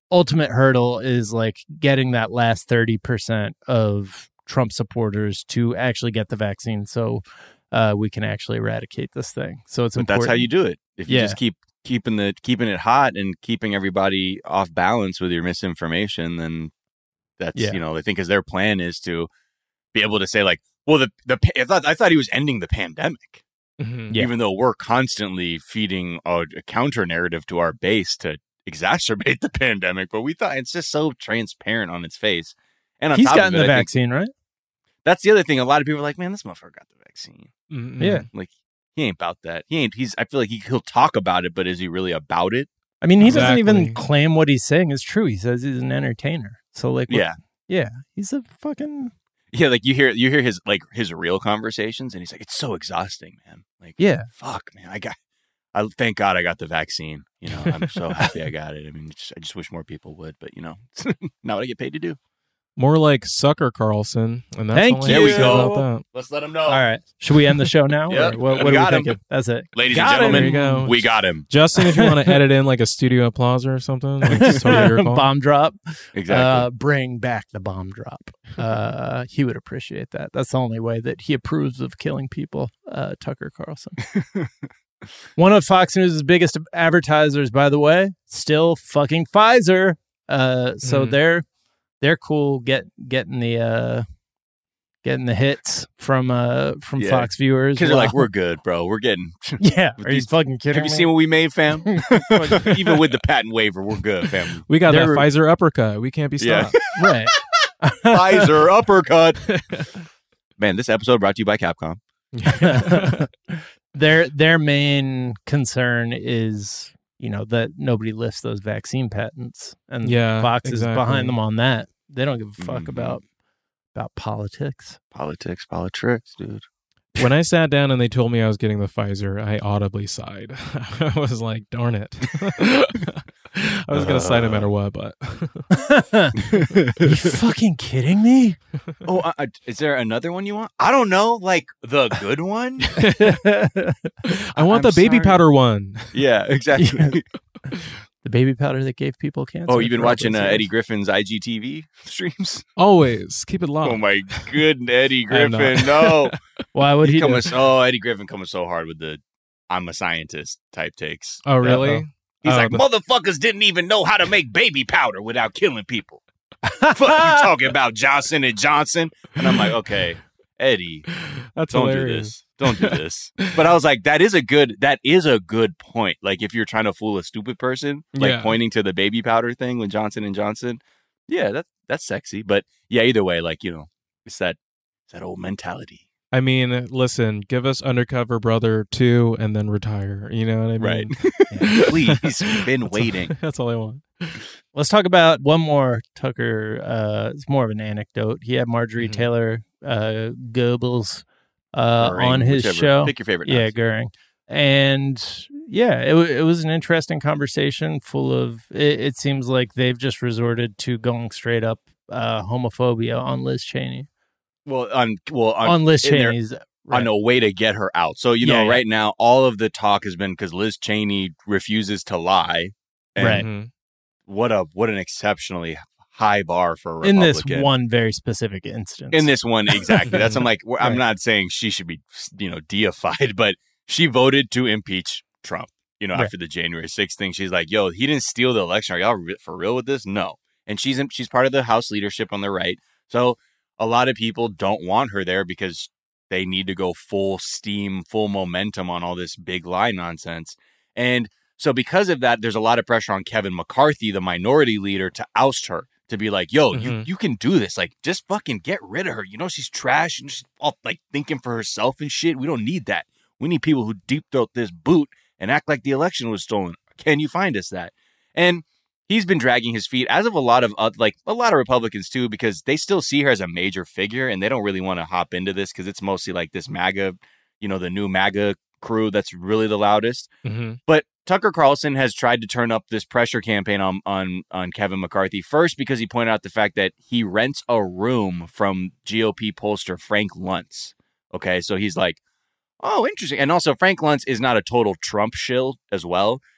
ultimate hurdle is like getting that last thirty percent of Trump supporters to actually get the vaccine so uh, we can actually eradicate this thing. So it's but important. that's how you do it. If you Yeah. just keep keeping the keeping it hot and keeping everybody off balance with your misinformation, then that's, Yeah. you know, I think because their plan is to be able to say like, well, the, the, pa- I thought, I thought he was ending the pandemic, Mhm. Yeah. even though we're constantly feeding a, a counter narrative to our base to exacerbate the pandemic. But we thought it's just so transparent on its face. And on He's top gotten of it, the I think vaccine, right? that's the other thing. A lot of people are like, man, this motherfucker got the vaccine. Mhm. Yeah. Like, he ain't about that. He ain't, he's, I feel like he, he'll talk about it, but is he really about it? I mean, he doesn't even Exactly. claim what he's saying is true. He says he's an entertainer. So like, what- Yeah. yeah, he's a fucking Yeah, like you hear you hear his like his real conversations, and he's like, "It's so exhausting, man. Like, yeah. fuck, man. I got, I thank God I got the vaccine. You know, I'm so happy I got it. I mean, just, I just wish more people would, but you know, not what I get paid to do. More like Sucker Carlson, and that's Thank all I you. have to There say we about go. that. Let's let him know, All right, should we end the show now? Yep. Or what We what are got we him. thinking? That's it, ladies Got and him. gentlemen. There you go. We got him Justin, if you want to edit in like a studio applause or something, like, it's totally your call. Bomb drop. exactly. Uh, bring back the bomb drop. Uh, he would appreciate that. That's the only way that he approves of killing people. Uh, Tucker Carlson. One of Fox News' biggest advertisers, by the way, still fucking Pfizer. Uh, so Mhm. they're they're cool get getting the uh, getting the hits from uh from Yeah. Fox viewers. Because they're like, Well, we're good, bro. We're getting. yeah. with Are you these- fucking kidding Have you me? seen what we made, fam? Even with the patent waiver, we're good, fam. We got that They're- Pfizer uppercut. We can't be Yeah. stopped. Right. Pfizer uppercut. Man, this episode brought to you by Capcom. their their main concern is, you know, that nobody lifts those vaccine patents, and Yeah, Fox exactly. is behind them on that. They don't give a fuck Mhm. about about politics. Politics, politics, dude. When I sat down and they told me I was getting the Pfizer, I audibly sighed. I was like, darn it. I was going to sigh no matter what, but. Are you fucking kidding me? Oh, uh, uh, is there another one you want? I don't know, like the good one. I want I'm the baby sorry. powder one. Yeah, exactly. The baby powder that gave people cancer. Oh, you've been for all watching those uh, years. Eddie Griffin's I G T V streams? Always. Keep it low. Oh my good Eddie I'm not. Griffin, no. Why would he? He do coming it? so, oh, Eddie Griffin coming so hard with the "I'm a scientist" type takes. Oh, really? He's Oh, like, the- motherfuckers didn't even know how to make baby powder without killing people. Fuck you talking about Johnson and Johnson? And I'm like, okay, Eddie, That's don't do hilarious. this. Don't do this. But I was like, that is a good that is a good point. Like if you're trying to fool a stupid person, like Yeah. pointing to the baby powder thing with Johnson and Johnson, yeah, that that's sexy. But yeah, either way, like, you know, it's that it's that old mentality. I mean, listen, give us Undercover Brother two and then retire. You know what I mean? Right. Please, we've been That's all- waiting. That's all I want. Let's talk about one more Tucker. Uh, it's more of an anecdote. He had Marjorie Mhm. Taylor uh, Goebbels uh, Goering, on his whichever. show. Pick your favorite. Yeah, Nazi. Goering. And yeah, it, w- it was an interesting conversation full of, it, it seems like they've just resorted to going straight up uh, homophobia on Liz Cheney. Well, on well on, On Liz in their- Cheney's. on a way to get her out. So you know, Yeah, yeah. right now, all of the talk has been because Liz Cheney refuses to lie. And Right. Mhm. What a what an exceptionally high bar for a In this Republican. one very specific instance. In this one, exactly. That's I'm like I'm Right. not saying she should be, you know, deified, but she voted to impeach Trump. You know, Right. after the January sixth thing, she's like, "Yo, he didn't steal the election. Are y'all re- for real with this?" No. And she's in, she's part of the House leadership on the right. So a lot of people don't want her there because they need to go full steam, full momentum on all this big lie nonsense. And so because of that, there's a lot of pressure on Kevin McCarthy, the minority leader, to oust her, to be like, yo, you, Mhm. you can do this. Like, just fucking get rid of her. You know, she's trash and she's all like thinking for herself and shit. We don't need that. We need people who deep throat this boot and act like the election was stolen. Can you find us that? And he's been dragging his feet, as of a lot of uh, like a lot of Republicans too, because they still see her as a major figure and they don't really want to hop into this because it's mostly like this MAGA, you know, the new MAGA crew that's really the loudest. Mhm. But Tucker Carlson has tried to turn up this pressure campaign on on on Kevin McCarthy, first because he pointed out the fact that he rents a room from G O P pollster Frank Luntz. Okay, so he's like, oh, interesting. And also Frank Luntz is not a total Trump shill as well.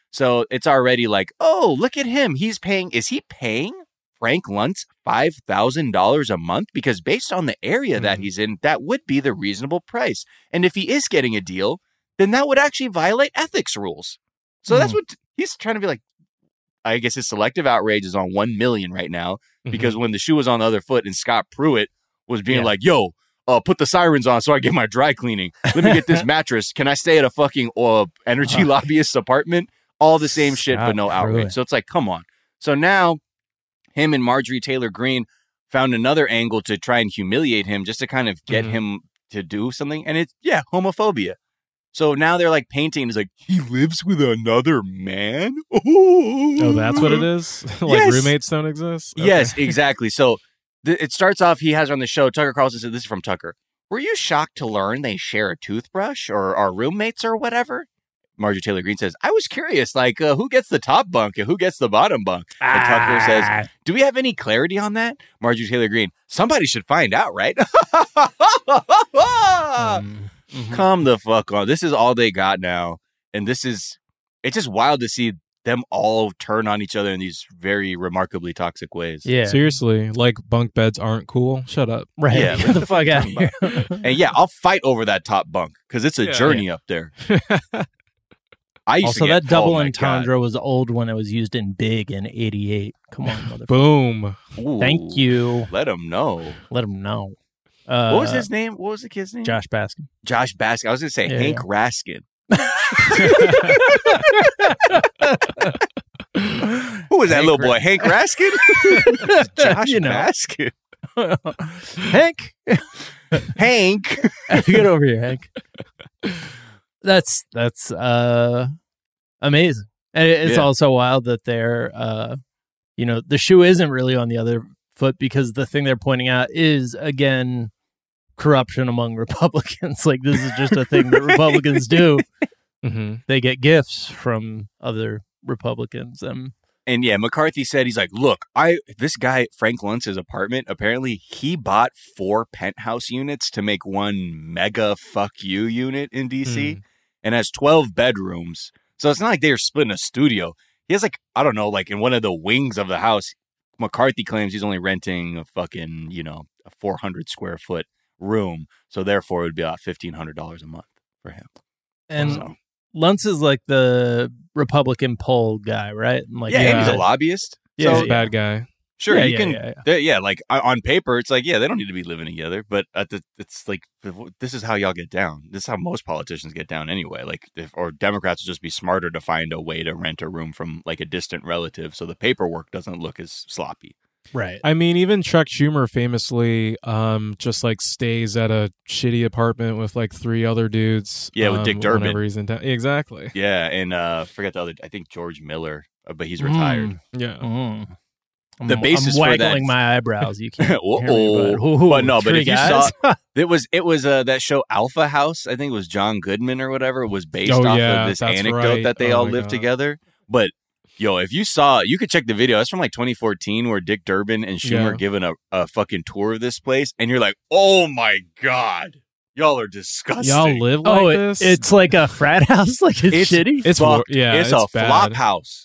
So it's already like, oh, look at him. He's paying. Is he paying Frank Luntz five thousand dollars a month? Because based on the area mm. that he's in, that would be the reasonable price. And if he is getting a deal, then that would actually violate ethics rules. So mm. that's what he's trying to be like. I guess his selective outrage is on one million right now because mm-hmm. when the shoe was on the other foot and Scott Pruitt was being yeah. like, yo, uh, put the sirens on so I get my dry cleaning. Let me get this mattress. Can I stay at a fucking uh, energy uh, lobbyist apartment? All the same shit, Scott but no outrage. Pruitt. So it's like, come on. So now him and Marjorie Taylor Greene found another angle to try and humiliate him just to kind of get mm-hmm. him to do something. And it's, yeah, homophobia. So now they're like painting. It's like, he lives with another man? Oh, oh that's what it is? Like yes. roommates don't exist? Okay. Yes, exactly. So th- it starts off, he has her on the show. Tucker Carlson said, this is from Tucker. Were you shocked to learn they share a toothbrush or are roommates or whatever? Marjorie Taylor Greene says, I was curious, like, uh, who gets the top bunk and who gets the bottom bunk? Ah. And Tucker says, do we have any clarity on that? Marjorie Taylor Greene, somebody should find out, right? um. Mm-hmm. Come the fuck on. This is all they got now. And this is, it's just wild to see them all turn on each other in these very remarkably toxic ways. Yeah. Seriously, like bunk beds aren't cool. Shut up. Right. Yeah. Get the fuck out of here. And yeah, I'll fight over that top bunk because it's a yeah, journey yeah. up there. I used also, to get, that double oh entendre God. was old when it was used in Big in eighty-eight. Come on, motherfucker. Boom. Ooh, thank you. Let them know. Let them know. Uh, what was his name? What was the kid's name? Josh Baskin. Josh Baskin. I was going to say yeah, Hank yeah. Raskin. Who was that Hank little boy? Hank Raskin? Josh you know. Baskin. Hank. Hank. Get over here, Hank. That's that's uh, amazing. And it's yeah. also wild that they're, uh, you know, the shoe isn't really on the other foot because the thing they're pointing out is, again, corruption among Republicans. Like, this is just a thing that Republicans do. Mm-hmm. They get gifts from other Republicans. Um, and yeah, McCarthy said, he's like, look, I this guy, Frank Luntz's apartment, apparently he bought four penthouse units to make one mega fuck you unit in D C mm. and has twelve bedrooms. So it's not like they're splitting a studio. He has like, I don't know, like in one of the wings of the house, McCarthy claims he's only renting a fucking, you know, a four hundred square foot room. So therefore, it would be about fifteen hundred dollars a month for him. And so. Luntz is like the Republican poll guy, right? Like, yeah, and he's a lobbyist. Yeah, so, he's a bad guy. Sure, yeah, you yeah, can. Yeah, yeah. They, yeah, like on paper, it's like, yeah, they don't need to be living together. But at the, it's like, this is how y'all get down. This is how most politicians get down anyway. Like, if, or Democrats will just be smarter to find a way to rent a room from like a distant relative, so the paperwork doesn't look as sloppy. Right. I mean, even Chuck Schumer famously um, just like stays at a shitty apartment with like three other dudes. Yeah, with um, Dick Durbin. Whenever he's in town. Exactly. Yeah, and uh, forget the other. I think George Miller, but he's retired. Mm, yeah. Mm. The I'm, basis I'm for that. waggling my eyebrows. You can't. oh, hear me, but, ooh, but no, but if guys? you saw, it was it was uh, that show Alpha House. I think it was John Goodman or whatever. Was based oh, off yeah, of this anecdote right. that they oh, all lived God. together. But yo, if you saw, you could check the video. It's from like twenty fourteen, where Dick Durbin and Schumer yeah. giving a, a fucking tour of this place, and you're like, oh my God, y'all are disgusting. Y'all live like oh, this? It, it's like a frat house. Like it's, it's shitty. It's fuck, yeah, it's, it's a bad. flop house.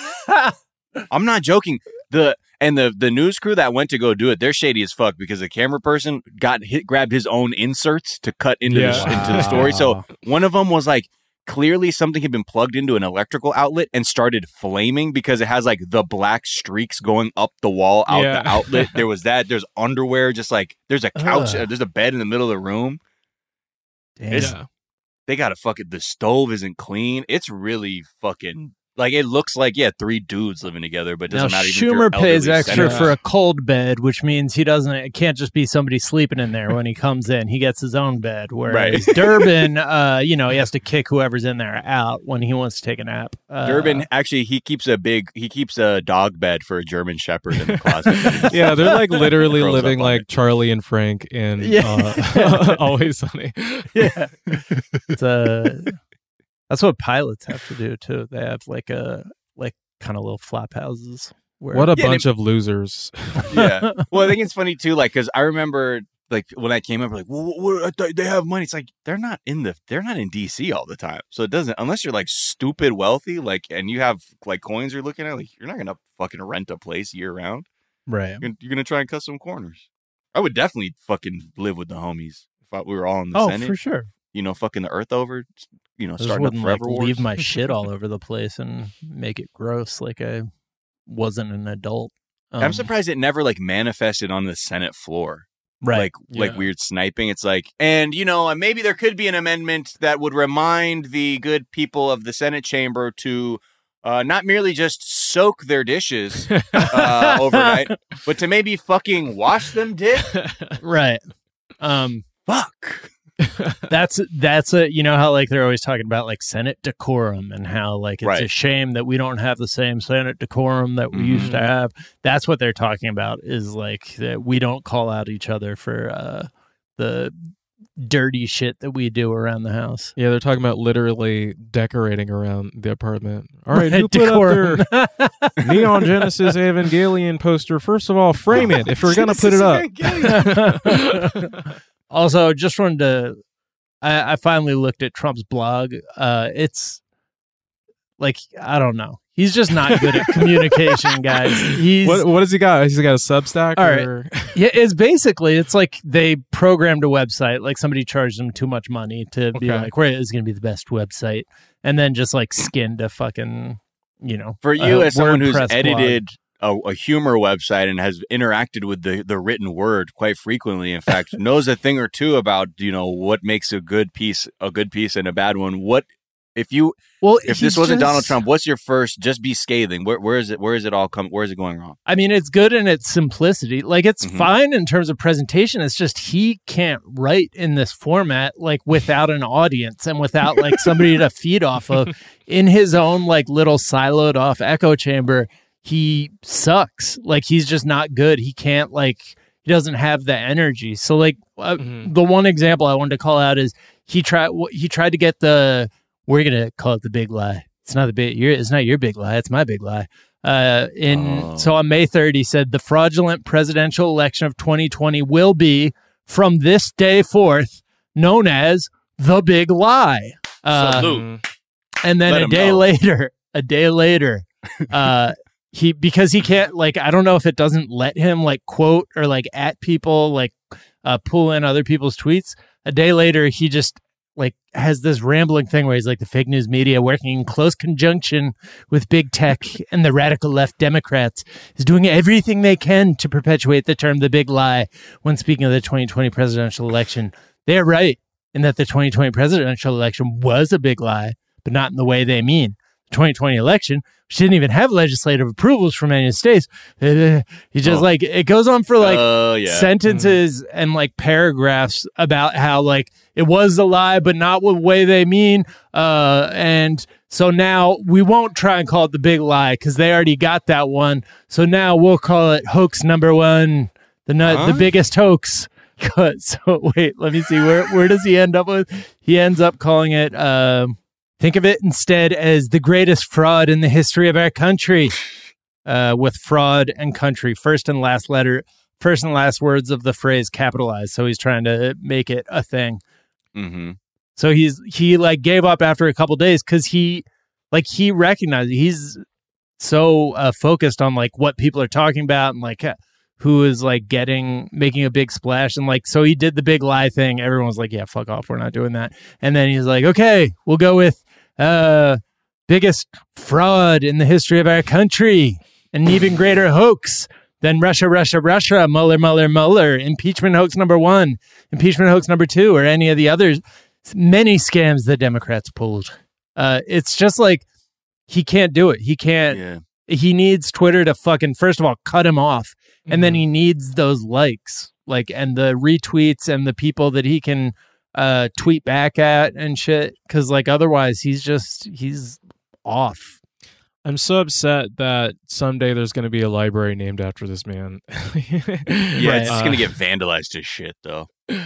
I'm not joking. The and the the news crew that went to go do it, they're shady as fuck because the camera person got hit, grabbed his own inserts to cut into Yeah. the, into the story. So one of them was like, clearly something had been plugged into an electrical outlet and started flaming because it has like the black streaks going up the wall out Yeah. the outlet. There was that. There's underwear. Just like there's a couch. Ugh. Uh, there's a bed in the middle of the room. Damn. It's- Yeah. They got to fucking. The stove isn't clean. It's really fucking. Like, it looks like, yeah, three dudes living together, but it doesn't now, matter. Even Schumer if you're pays elderly extra senator. for a cold bed, which means he doesn't. It can't just be somebody sleeping in there when he comes in. He gets his own bed. Whereas Right. Durbin, uh, you know, he has to kick whoever's in there out when he wants to take a nap. Uh, Durbin, actually, he keeps a big, he keeps a dog bed for a German Shepherd in the closet. Yeah, they're like literally Curls living up on like it. Charlie and Frank in Yeah. uh, Always Sunny. yeah, it's uh, that's what pilots have to do too. They have like a like kind of little flop houses. Where, What a Yeah, bunch they- of losers. Yeah. Well, I think it's funny too, like, because I remember like when I came up, like, well, what, I thought they have money. It's like they're not in the they're not in D C all the time, so it doesn't unless you're like stupid wealthy, like, and you have like coins you're looking at. Like, you're not gonna fucking rent a place year round, Right? You're, you're gonna try and cut some corners. I would definitely fucking live with the homies if I, we were all in the Oh, Senate. for sure. You know, fucking the earth over. You know, I just starting up wouldn't forever like wars. leave my shit all over the place and make it gross like I wasn't an adult. Um, I'm surprised it never like manifested on the Senate floor. Right. Like like Yeah. weird sniping. It's like, and you know, maybe there could be an amendment that would remind the good people of the Senate chamber to uh, not merely just soak their dishes uh, overnight, but to maybe fucking wash them, dick. Right. Um, Fuck. that's that's a you know how like they're always talking about like Senate decorum and how like it's Right. a shame that we don't have the same Senate decorum that we used to have. That's what they're talking about, is like that we don't call out each other for uh, the dirty shit that we do around the house. Yeah, they're talking about literally decorating around the apartment. All right, Right, who put decorum. up their Neon Genesis Evangelion poster? First of all, frame it if we're gonna put it up. Also, just wanted to, I, I finally looked at Trump's blog. Uh, it's like, I don't know. He's just not good at communication, guys. He's What what has he got? He's got a Substack. All right. or... yeah. It's basically it's like they programmed a website. Like somebody charged them too much money to be Okay. like, "Where is going to be the best website?" And then just like skinned a fucking, you know, For you, a as someone who's WordPress blog. edited a, a humor website and has interacted with the, the written word quite frequently, in fact, knows a thing or two about, you know, what makes a good piece a good piece and a bad one. What if you Well, if he's this wasn't just- Donald Trump, what's your first? Just be scathing. Where where is it? Where is it all come? Where is it going wrong? I mean, it's good in its simplicity. Like, it's Mhm. fine in terms of presentation. It's just he can't write in this format, like, without an audience and without, like, somebody to feed off of. In his own, like, little siloed off echo chamber, he sucks. Like, he's just not good. He can't, like, he doesn't have the energy. So, like, uh, Mhm. the one example I wanted to call out is he tried, he tried to get the, we're going to call it the big lie. It's not the big, your, it's not your big lie. It's my big lie. Uh, in Oh. so on May third, he said the fraudulent presidential election of twenty twenty will be from this day forth known as the big lie. Uh, Salute. and then Let a him day know. later, a day later, uh, he because he can't like I don't know if it doesn't let him like quote or like at people like uh, pull in other people's tweets. A day later, he just like has this rambling thing where he's like the fake news media working in close conjunction with big tech and the radical left Democrats is doing everything they can to perpetuate the term the big lie when speaking of the twenty twenty presidential election. They're right in that the twenty twenty presidential election was a big lie, but not in the way they mean. The twenty twenty election, which didn't even have legislative approvals from any states. Uh, he just Oh. like, it goes on for like Oh, yeah. sentences and like paragraphs about how like it was a lie, but not the way they mean. Uh, and so now we won't try and call it the big lie because they already got that one. So now we'll call it hoax number one, the nut, Huh? the biggest hoax. So wait, let me see where where does he end up with? He ends up calling it. Um, think of it instead as the greatest fraud in the history of our country. Uh, with fraud and country, first and last letter, first and last words of the phrase capitalized. So he's trying to make it a thing. Mm-hmm. So he's he like gave up after a couple days because he like he recognized he's so uh, focused on like what people are talking about and like uh, who is like getting making a big splash and like so he did the big lie thing. Everyone was like, yeah, fuck off, we're not doing that. And then he's like, okay, we'll go with uh biggest fraud in the history of our country, an even greater hoax than Russia, Russia, Russia, Mueller, Mueller, Mueller, impeachment hoax number one, impeachment hoax number two, or any of the others. Many scams the Democrats pulled. Uh, it's just like he can't do it. He can't. Yeah. He needs Twitter to fucking first of all cut him off, and then he needs those likes, like and the retweets and the people that he can uh, tweet back at and shit. Because like otherwise, he's just he's off. I'm so upset that someday there's going to be a library named after this man. Yeah, Right. it's Uh, going to get vandalized as shit, though.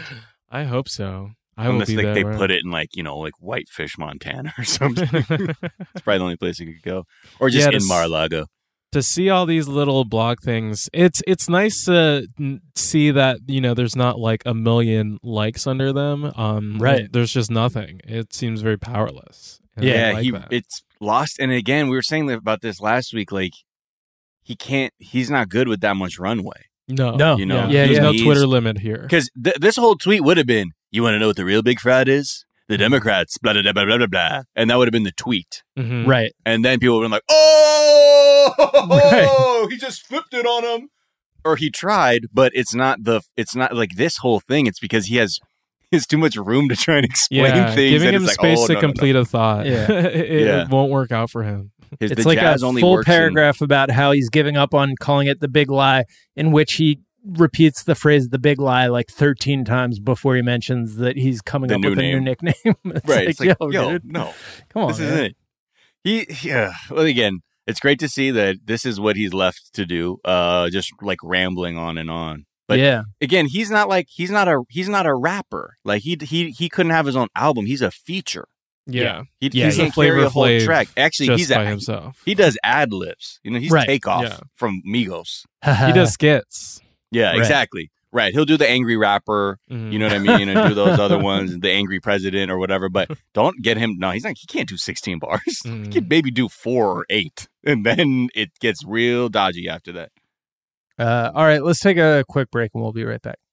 I hope so. I will Unless be like, that they way. put it in like you know like Whitefish, Montana, or something. It's probably the only place it could go, or just Yeah, in this- Mar-a-Lago. to see all these little blog things, it's it's nice to see that, you know, there's not like a million likes under them. Um, right. There's just nothing. It seems very powerless. And I Yeah, like he that. it's lost. And again, we were saying about this last week. Like, he can't. He's not good with that much runway. No, No. You know, yeah, Yeah, there's yeah. no He's- Twitter limit here. Because th- this whole tweet would have been, "You want to know what the real big fraud is? The Democrats." Blah blah blah blah blah blah. And that would have been the tweet. Mhm. Right. And then people would have been like, "Oh, Right. he just flipped it on him," or he tried, but it's not the. It's not like this whole thing. It's because he has. He has too much room to try and explain Yeah, things. giving and him it's like, space oh, to no, no, no. complete a thought. Yeah. it, Yeah. it won't work out for him. His, It's the like a jazz only full works in- paragraph about how he's giving up on calling it the big lie, in which he repeats the phrase "the big lie" like thirteen times before he mentions that he's coming The up new with a new name. nickname. It's right. like, It's like, yo, yo, dude, no, come on, this man. isn't it. He, yeah. Well, again, it's great to see that this is what he's left to do. Uh, just like rambling on and on. But yeah, again, he's not like he's not a he's not a rapper. Like he he he couldn't have his own album. He's a feature. Yeah, He, Yeah, he he's can't a Flavor carry a whole Flav track. Actually, just he's by a, himself. he does ad libs. You know, he's Right. Takeoff Yeah. from Migos. He does skits. Yeah, Right. exactly. Right. He'll do the angry rapper. Mhm. You know what I mean? And do those other ones, the angry president or whatever. But don't get him. No, he's not. He can't do sixteen bars. Mhm. He can maybe do four or eight, and then it gets real dodgy after that. Uh, all right, let's take a quick break and we'll be right back.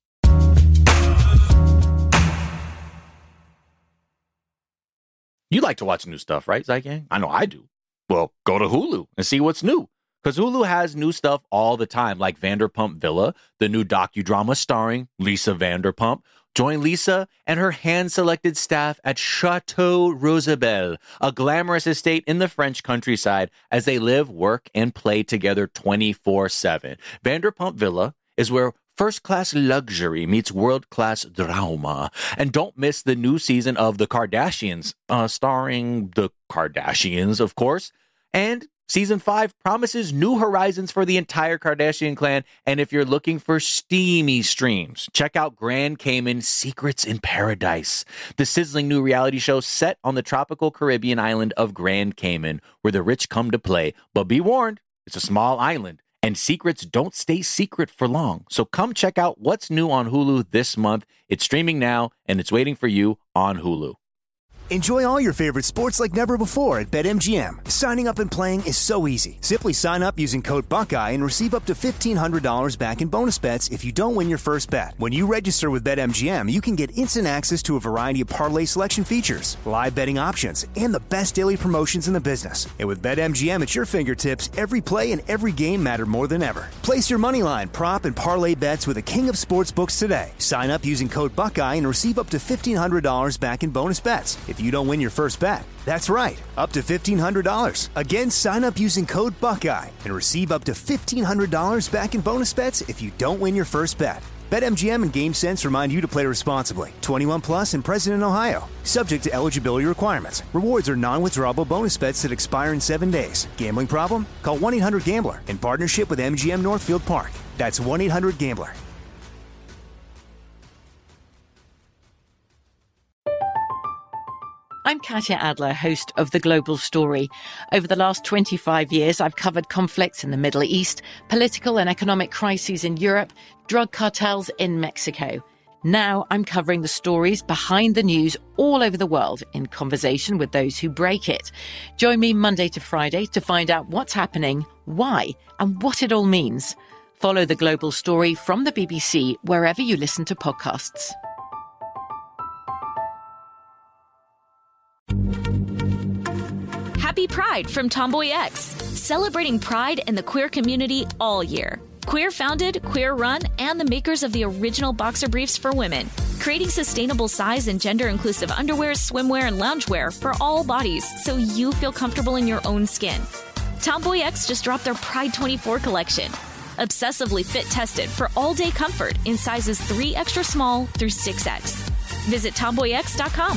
You like to watch new stuff, right, Zygang? I know I do. Well, go to Hulu and see what's new. Because Hulu has new stuff all the time, like Vanderpump Villa, the new docudrama starring Lisa Vanderpump. Join Lisa and her hand-selected staff at Chateau Rosabelle, a glamorous estate in the French countryside, as they live, work, and play together twenty-four seven. Vanderpump Villa is where first-class luxury meets world-class drama. And don't miss the new season of The Kardashians, uh, starring the Kardashians, of course. And season five promises new horizons for the entire Kardashian clan. And if you're looking for steamy streams, check out Grand Cayman Secrets in Paradise, the sizzling new reality show set on the tropical Caribbean island of Grand Cayman, where the rich come to play. But be warned, it's a small island, and secrets don't stay secret for long. So come check out what's new on Hulu this month. It's streaming now, and it's waiting for you on Hulu. Enjoy all your favorite sports like never before at BetMGM. Signing up and playing is so easy. Simply sign up using code Buckeye and receive up to fifteen hundred dollars back in bonus bets if you don't win your first bet. When you register with BetMGM, you can get instant access to a variety of parlay selection features, live betting options, and the best daily promotions in the business. And with BetMGM at your fingertips, every play and every game matter more than ever. Place your moneyline, prop, and parlay bets with the king of sportsbooks today. Sign up using code Buckeye and receive up to fifteen hundred dollars back in bonus bets if you don't win your first bet. That's right, up to fifteen hundred dollars. Again, sign up using code Buckeye and receive up to fifteen hundred dollars back in bonus bets if you don't win your first bet. BetMGM and GameSense remind you to play responsibly. twenty-one plus and present in Ohio. Subject to eligibility requirements. Rewards are non-withdrawable bonus bets that expire in seven days. Gambling problem? Call one eight hundred gambler in partnership with M G M Northfield Park. That's one eight hundred gambler. I'm Katya Adler, host of The Global Story. Over the last twenty-five years, I've covered conflicts in the Middle East, political and economic crises in Europe, drug cartels in Mexico. Now I'm covering the stories behind the news all over the world in conversation with those who break it. Join me Monday to Friday to find out what's happening, why, and what it all means. Follow The Global Story from the B B C wherever you listen to podcasts. Happy Pride from Tomboy X, celebrating pride and the queer community all year. Queer founded, queer run, and the makers of the original boxer briefs for women, creating sustainable size and gender inclusive underwear, swimwear, and loungewear for all bodies so you feel comfortable in your own skin. Tomboy X just dropped their Pride twenty-four collection, obsessively fit tested for all day comfort in sizes three extra small through six X. Visit tomboy x dot com.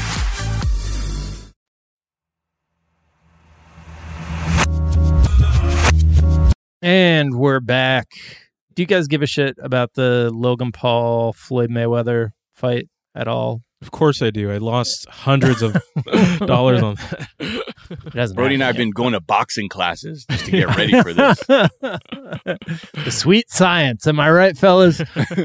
And we're back. Do you guys give a shit about the Logan Paul Floyd Mayweather fight at all? Of course I do. I lost hundreds of dollars on that. It hasn't Brody and I have happened been going to boxing classes just to get ready for this. yet. The sweet science. Am I right, fellas?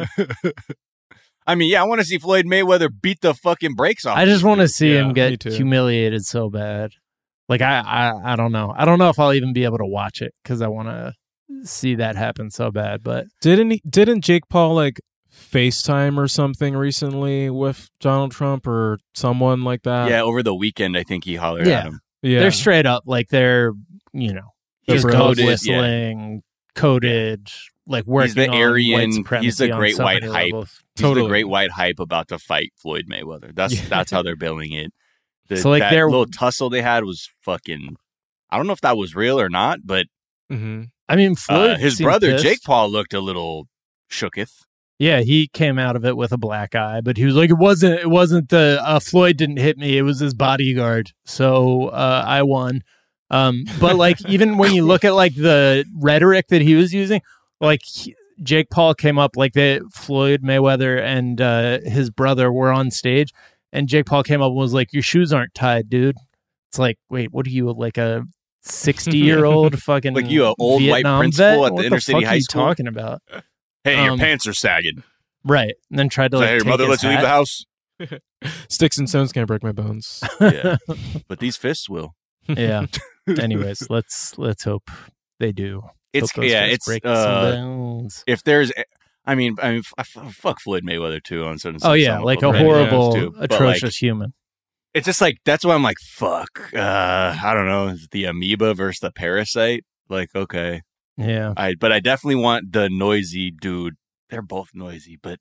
I mean, yeah, I want to see Floyd Mayweather beat the fucking brakes off. I just this want to dude. see Yeah, him me get too. humiliated so bad. Like I, I, I don't know. I don't know if I'll even be able to watch it because I want to see that happen so bad. But Didn't he, didn't Jake Paul like FaceTime or something recently with Donald Trump or someone like that? Yeah, over the weekend, I think he hollered Yeah. at him. yeah. they're straight up like they're, you know, He's just dog coded, whistling, coded, like working He's the on Aryan- white he's supremacy the on great so white many hype. levels. He's Totally. the great white hype about to fight Floyd Mayweather. That's Yeah. that's how they're billing it. The, So, like, that they're- little tussle they had was fucking. I don't know if that was real or not, but hmm I mean, Floyd, uh, his seemed brother pissed. Jake Paul looked a little shooketh. Yeah, he came out of it with a black eye, but he was like, "It wasn't. It wasn't the uh, Floyd didn't hit me. It was his bodyguard. So uh, I won." Um, but like, even when you look at like the rhetoric that he was using, like he, Jake Paul came up like that. Floyd Mayweather and uh, his brother were on stage, and Jake Paul came up and was like, "Your shoes aren't tied, dude." It's like, wait, what are you, like a sixty-year-old fucking Like you, a old white Vietnam principal vet? at the What inner the city fuck high are you school? talking about? Hey, your Um, pants are sagging. Right, and then tried to Is like that how your take mother his lets you leave hat. the house? Sticks and stones can't break my bones. Yeah, but these fists will. Yeah. Anyways, let's let's hope they do. It's Hope those yeah, fists it's break uh, some bones. if there's. I mean, I mean, f- f- fuck Floyd Mayweather too on certain. Oh some yeah, of like them, a right? horrible, Yeah, too. But, atrocious like, human. it's just like that's why I'm like, fuck. Uh, I don't know, is it the amoeba versus the parasite. Like, okay, Yeah. I but I definitely want the noisy dude. They're both noisy, but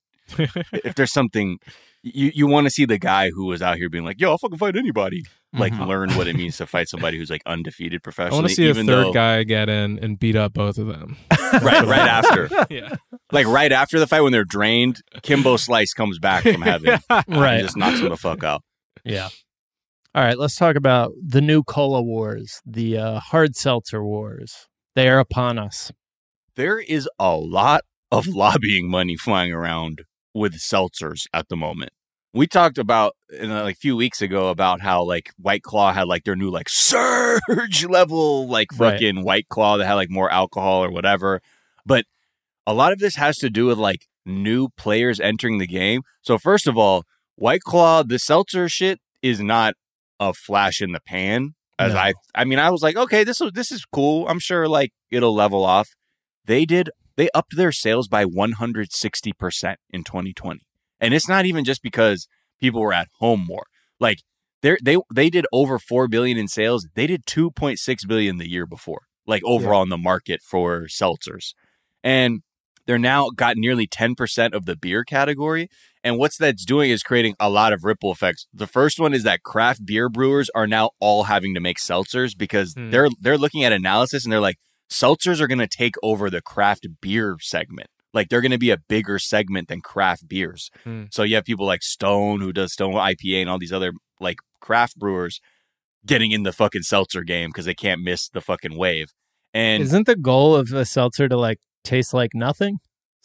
if there's something, you you want to see the guy who was out here being like, yo, I'll fucking fight anybody. Like, Mhm. learn what it means to fight somebody who's like undefeated I professionally. want to see a even third though, guy get in and beat up both of them. right, right after, yeah. like right after the fight when they're drained, Kimbo Slice comes back from heaven, and Right. just knocks him the fuck out. Yeah. All right, let's talk about the new cola wars, the uh, hard seltzer wars. They are upon us. There is a lot of lobbying money flying around with seltzers at the moment. We talked about in a, like a few weeks ago about how like White Claw had like their new like surge level like Right. fucking White Claw that had like more alcohol or whatever. But a lot of this has to do with like new players entering the game. So first of all, White Claw, the seltzer shit is not a flash in the pan. As No. I, I mean, I was like, okay, this was this is cool. I'm sure like it'll level off. They did. They upped their sales by one hundred sixty percent in twenty twenty. And it's not even just because people were at home more. Like they they they did over four billion in sales. They did two point six billion the year before. Like overall in the market for seltzers. And they're now got nearly ten percent of the beer category. And what's that's doing is creating a lot of ripple effects. The first one is that craft beer brewers are now all having to make seltzers because Hmm. they're they're looking at analysis and they're like, seltzers are going to take over the craft beer segment. Like they're going to be a bigger segment than craft beers. Hmm. So you have people like Stone who does Stone I P A and all these other like craft brewers getting in the fucking seltzer game because they can't miss the fucking wave. And Isn't the goal of a seltzer to like taste like nothing?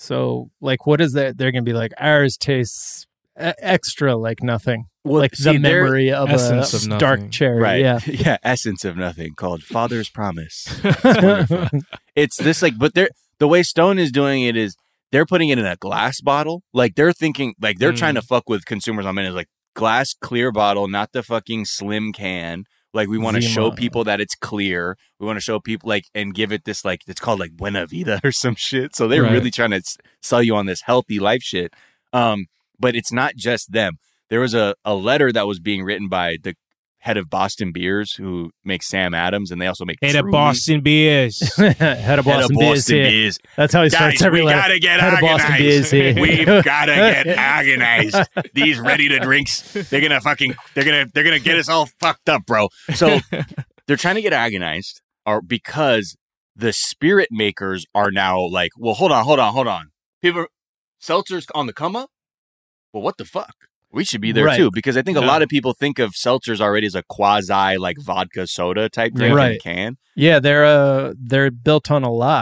So like, what is that? They're gonna be like, ours tastes e- extra like nothing, well, like see, the they're- memory of Essence a of dark nothing. cherry. right. Yeah. yeah. Essence of nothing called Father's Promise. It's wonderful. It's this like, but they're the way Stone is doing it is they're putting it in a glass bottle. Like they're thinking, like they're Mm. trying to fuck with consumers on minutes. Like glass clear bottle, not the fucking slim can. Like we want to show Zima. people that it's clear. We want to show people like and give it this like it's called like Buena Vida or some shit. So they're Right. really trying to s- sell you on this healthy life shit. Um, but it's not just them. There was a, a letter that was being written by the head of Boston Beers who makes Sam Adams, and they also make Hey, the Truly. Boston beers. Head of Head of Boston, Beers Boston here. Beers. That's how he starts Guys, every we letter. gotta get Head of Boston Beers organized. here. We've gotta get organized. These ready to drinks, they're gonna fucking, they're gonna, they're gonna get us all fucked up, bro. So they're trying to get agonized, or because the spirit makers are now like, well, hold on, hold on, hold on. People, seltzers on the come up. Well, what the fuck? We should be there Right. too, because I think a Yeah. lot of people think of seltzers already as a quasi like vodka soda type drink in Right. a can. Yeah, they're uh they're built on a lie.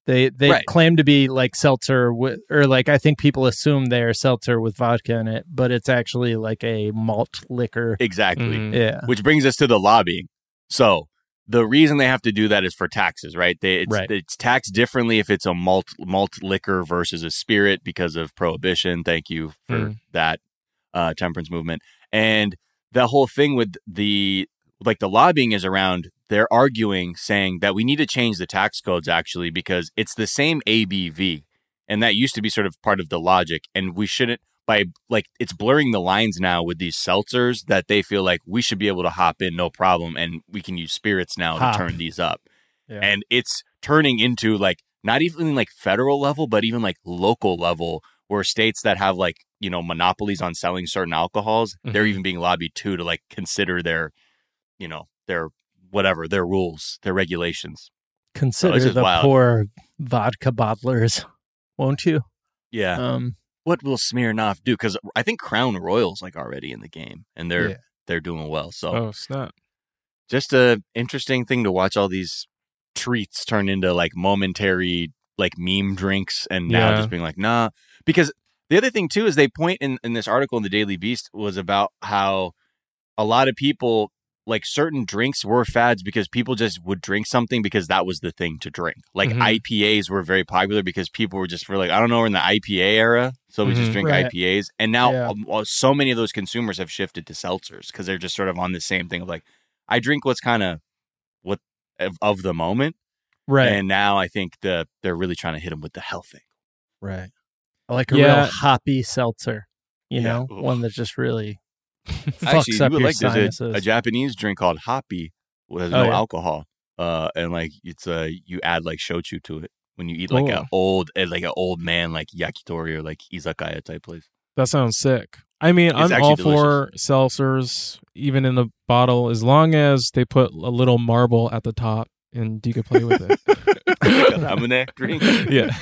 They they Right. claim to be like seltzer with, or like I think people assume they're seltzer with vodka in it, but it's actually like a malt liquor. Exactly. Mhm. Yeah. Which brings us to the lobbying. So the reason they have to do that is for taxes, right? They, it's, Right. it's taxed differently if it's a malt malt liquor versus a spirit because of prohibition. Thank you for Mm. that uh, temperance movement. And the whole thing with the like the lobbying is around. They're arguing, saying that we need to change the tax codes actually because it's the same A B V, and that used to be sort of part of the logic, and we shouldn't. By like it's blurring the lines now with these seltzers that they feel like we should be able to hop in no problem and we can use spirits now Hop. to turn these up. Yeah. And it's turning into like not even like federal level, but even like local level where states that have like, you know, monopolies on selling certain alcohols, they're Mhm. even being lobbied too to like consider their, you know, their whatever, their rules, their regulations. Consider this is the wild. poor vodka bottlers, won't you? Yeah. Um, What will Smirnoff do? Because I think Crown Royal's like already in the game and they're Yeah. they're doing well. So Oh snap! just a interesting thing to watch all these treats turn into like momentary like meme drinks and now Yeah. just being like, nah. Because the other thing too is they point in, in this article in the Daily Beast was about how a lot of people like certain drinks were fads because people just would drink something because that was the thing to drink. Like Mhm. I P As were very popular because people were just for like, I don't know, we're in the I P A era. So we just Mhm. drink Right. I P As. And now Yeah. um, uh, so many of those consumers have shifted to seltzers because they're just sort of on the same thing of like, I drink what's kind of what of, of the moment. right. And now I think the they're really trying to hit them with the health thing. Right. I like a Yeah. real hoppy seltzer, you Yeah. know, Ugh. one that just really fucks Actually, you up would your like there's sinuses. a, a Japanese drink called hoppy with Oh, no yeah. alcohol. Uh, and like it's uh you add like shochu to it when you eat like Cool. a old uh, like an old man like yakitori or like izakaya type place. That sounds sick. I mean, It's I'm actually all for seltzers, even in the bottle, as long as they put a little marble at the top and you can play with it. Like a lemonade drink. Yeah.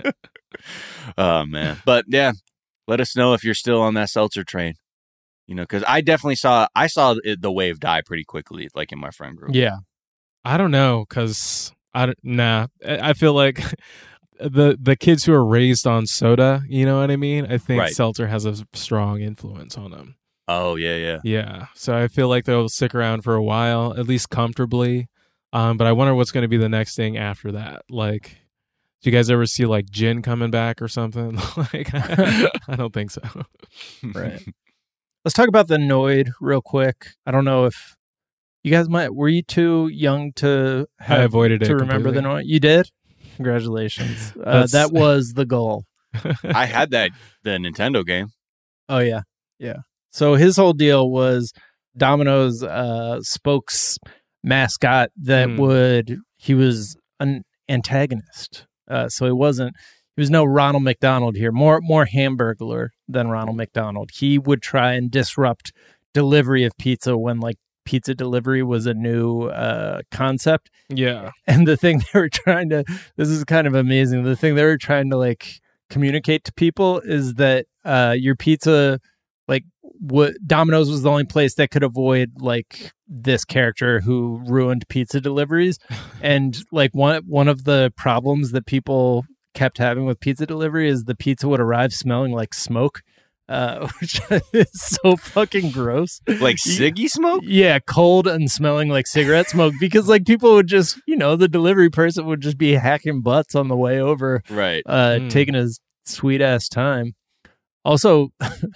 Oh man, but yeah, let us know if you're still on that seltzer train. You know, because I definitely saw I saw it, the wave die pretty quickly, like in my friend group. Yeah. I don't know, because I don't, nah. I I feel like the the kids who are raised on soda, you know what I mean? I think Right. seltzer has a strong influence on them. Oh yeah, yeah. Yeah. So I feel like they'll stick around for a while, at least comfortably. Um, but I wonder what's going to be the next thing after that. Like, do you guys ever see like gin coming back or something? Like, I don't think so. Right. Let's talk about the Noid real quick. I don't know if you guys might, were you too young to have, I avoided it to remember the completely. Noid? You did? Congratulations. Uh, That's- that was the goal. I had that the Nintendo game. Oh, yeah. Yeah. So his whole deal was Domino's uh, spokes mascot that Hmm. would, he was an antagonist. Uh, so he wasn't, he was no Ronald McDonald here, more more Hamburglar than Ronald McDonald. He would try and disrupt delivery of pizza when like pizza delivery was a new uh, concept. Yeah. And the thing they were trying to, this is kind of amazing. The thing they were trying to like communicate to people is that uh, your pizza, like what Domino's was the only place that could avoid like this character who ruined pizza deliveries. And like one, one of the problems that people kept having with pizza delivery is the pizza would arrive smelling like smoke, uh, which is so fucking gross. Like ciggy smoke? Yeah, cold and smelling like cigarette smoke because like people would just, you know, the delivery person would just be hacking butts on the way over, Right. uh, Mm. taking his sweet ass time. Also,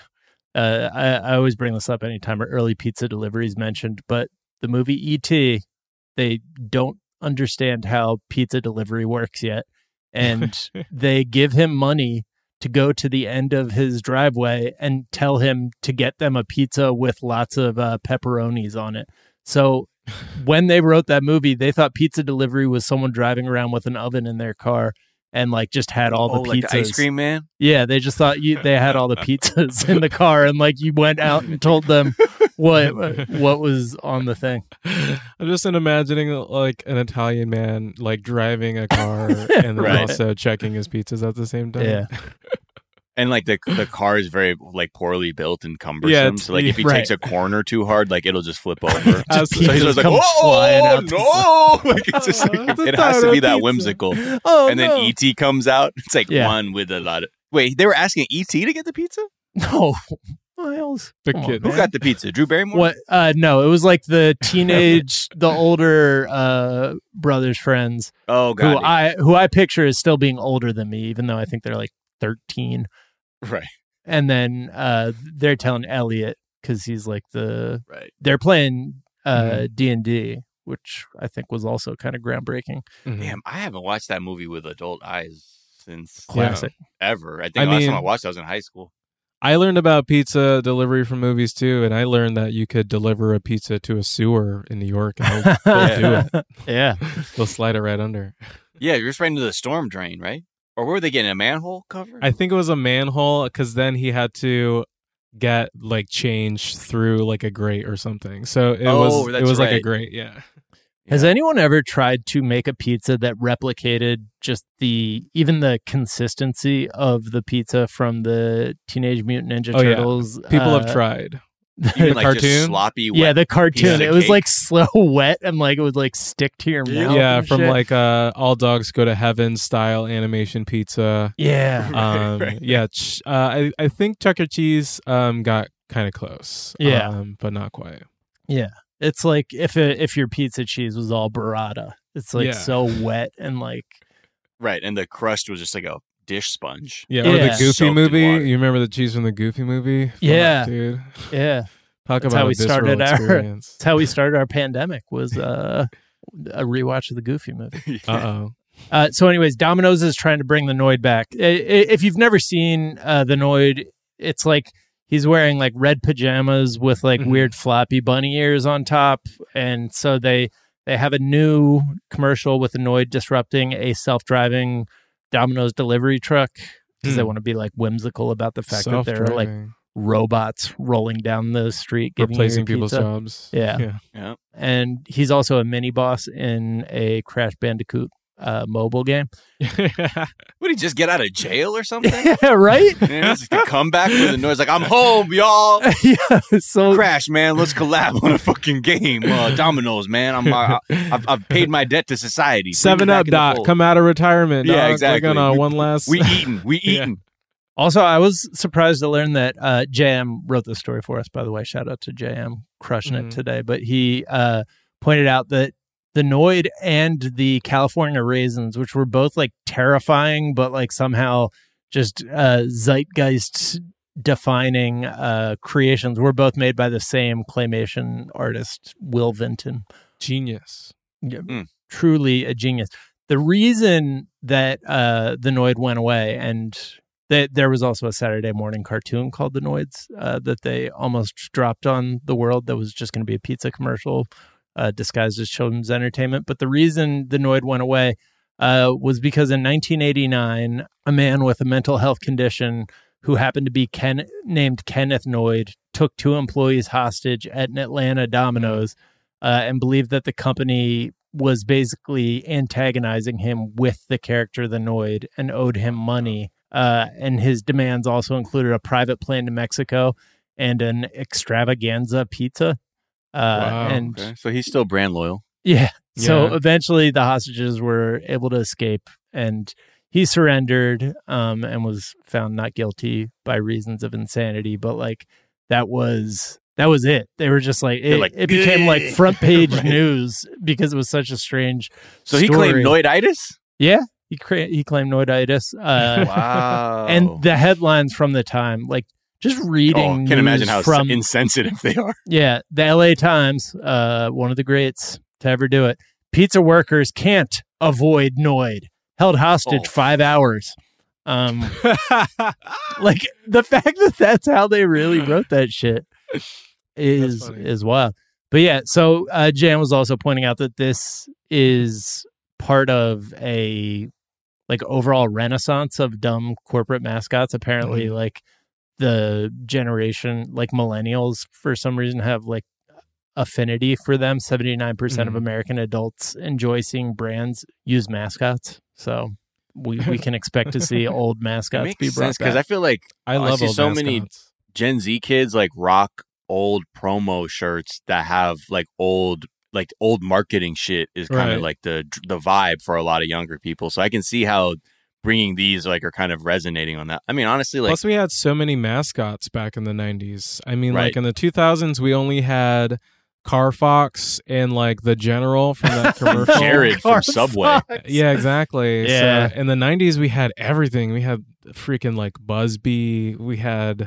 uh, I, I always bring this up anytime early pizza delivery is mentioned, but the movie E T, they don't understand how pizza delivery works yet. And they give him money to go to the end of his driveway and tell him to get them a pizza with lots of uh, pepperonis on it. So when they wrote that movie, they thought pizza delivery was someone driving around with an oven in their car and like just had all oh, the like pizzas. the ice cream man? Yeah, they just thought you they had all the pizzas in the car and like you went out and told them what what was on the thing. I'm just imagining like an Italian man like driving a car and then Right. also checking his pizzas at the same time. Yeah. And like the the car is very like poorly built and cumbersome. Yeah, it's- so like if he right. takes a corner too hard, like it'll just flip over. Just so he's pizzas just like, come flying oh out the no! Like it's just like Oh, it it's a has to tiny be that pizza. whimsical. Oh, and then no. E T comes out. It's like Yeah. one with a lot of. Wait, they were asking E T to get the pizza. No, Miles. The Come on, kid. Who man. got the pizza? Drew Barrymore. What? Uh, no, it was like the teenage, the older uh, brothers' friends Oh who god. I who I picture as still being older than me, even though I think they're like thirteen. Right. And then uh, they're telling Elliot because he's like the Right. they're playing uh, Mhm. D and D, which I think was also kind of groundbreaking. Mhm. Damn, I haven't watched that movie with adult eyes since Classic. you know, ever. I think I the last time I mean- watched, it, I was in high school. I learned about pizza delivery from movies too, and I learned that you could deliver a pizza to a sewer in New York and they'll, they'll do it. Yeah. They'll slide it right under. Yeah, you're just right into the storm drain, right? Or where were they getting a manhole cover? I think it was a manhole because then he had to get like change through like a grate or something. So it Oh, was it that's was like a right. grate, yeah. Has anyone ever tried to make a pizza that replicated just the even the consistency of the pizza from the Teenage Mutant Ninja Oh, yeah. Turtles? People uh, have tried. Even like cartoon? just sloppy. Yeah, wet the piece cartoon. of It was cake. like slow wet and like it would like stick to your mouth. Yeah, and from shit. like uh All Dogs Go to Heaven style animation pizza. yeah, Um right. yeah, ch- uh, I I think Chuck E. Cheese um got kind of close. Yeah. um, but not quite. yeah. It's like if it, if your pizza cheese was all burrata. It's like Yeah. so wet and like right, and the crust was just like a dish sponge. Yeah, or Yeah. the Goofy Soaked in movie. water. You remember the cheese from the Goofy movie? Fuck, Yeah. dude. yeah. Talk That's about how a we visceral started our- experience. That's how we started our pandemic. Was uh, a rewatch of the Goofy movie. Uh oh. Uh, so, anyways, Domino's is trying to bring the Noid back. I- I- If you've never seen uh, the Noid, it's like he's wearing like red pajamas with like Mhm. weird floppy bunny ears on top, and so they they have a new commercial with the Noid disrupting a self-driving Domino's delivery truck because they Hmm. want to be like whimsical about the fact that they're like Self-driving. robots rolling down the street giving you replacing your people's pizza. jobs. Yeah. Yeah. And he's also a mini boss in a Crash Bandicoot uh, mobile game. Yeah. Would he just get out of jail or something? Yeah, right? Yeah, it's like a comeback with the noise. Like, I'm home, y'all. Yeah. So Crash, man, let's collab on a fucking game. Uh, Domino's, man. I'm, uh, I've, I've paid my debt to society. Bring me Seven back Up in the dot fold. come out of retirement. Yeah, dog. exactly. Like on a We- one last. We eating. We Yeah. eating. also, I was surprised to learn that uh, J M wrote this story for us, by the way. Shout out to J M crushing Mhm. it today. But he uh, pointed out that the Noid and the California Raisins, which were both like terrifying, but like somehow just uh, zeitgeist defining uh, creations, were both made by the same claymation artist, Will Vinton. Genius. Yeah, Mm. truly a genius. The reason that uh, the Noid went away, and that there was also a Saturday morning cartoon called The Noids uh, that they almost dropped on the world that was just going to be a pizza commercial uh, disguised as children's entertainment. But the reason the Noid went away uh, was because in nineteen eighty-nine, a man with a mental health condition who happened to be Ken, named Kenneth Noid took two employees hostage at an Atlanta Domino's uh, and believed that the company was basically antagonizing him with the character the Noid and owed him money. Uh, and his demands also included a private plane to Mexico and an extravaganza pizza. Uh, Wow, and Okay. So he's still brand loyal. yeah. So Yeah. eventually the hostages were able to escape and he surrendered um, and was found not guilty by reasons of insanity. But like that was that was it. They were just like it, like, it became like front page Right. news because it was such a strange So he story. claimed noiditis? Yeah. He, cra- he claimed noiditis. Uh, Wow. And the headlines from the time, like just reading oh, news can imagine how from insensitive they are. yeah, the L A Times, uh, one of the greats to ever do it. Pizza workers can't avoid Noid. Held hostage Oh. five hours. Um, like the fact that that's how they really wrote that shit is funny. is wild. But yeah, so uh, Jan was also pointing out that this is part of a like overall renaissance of dumb corporate mascots. Apparently, Mhm. like the generation, like millennials, for some reason have like affinity for them. seventy-nine percent of Mhm. American adults enjoy seeing brands use mascots. So we, we can expect to see old mascots Makes be brought sense because back. I feel like I oh, love see old so many mascots. Gen Z kids like rock old promo shirts that have like old like old marketing shit is kind of Right. like the the vibe for a lot of younger people. So I can see how bringing these like are kind of resonating on that. I mean, honestly, like Plus, we had so many mascots back in the nineties. I mean, Right. like in the two thousands, we only had Car Fox and like the General from that commercial. Jared from Subway. Yeah, exactly. Yeah. So in the nineties, we had everything. We had freaking like Busby. We had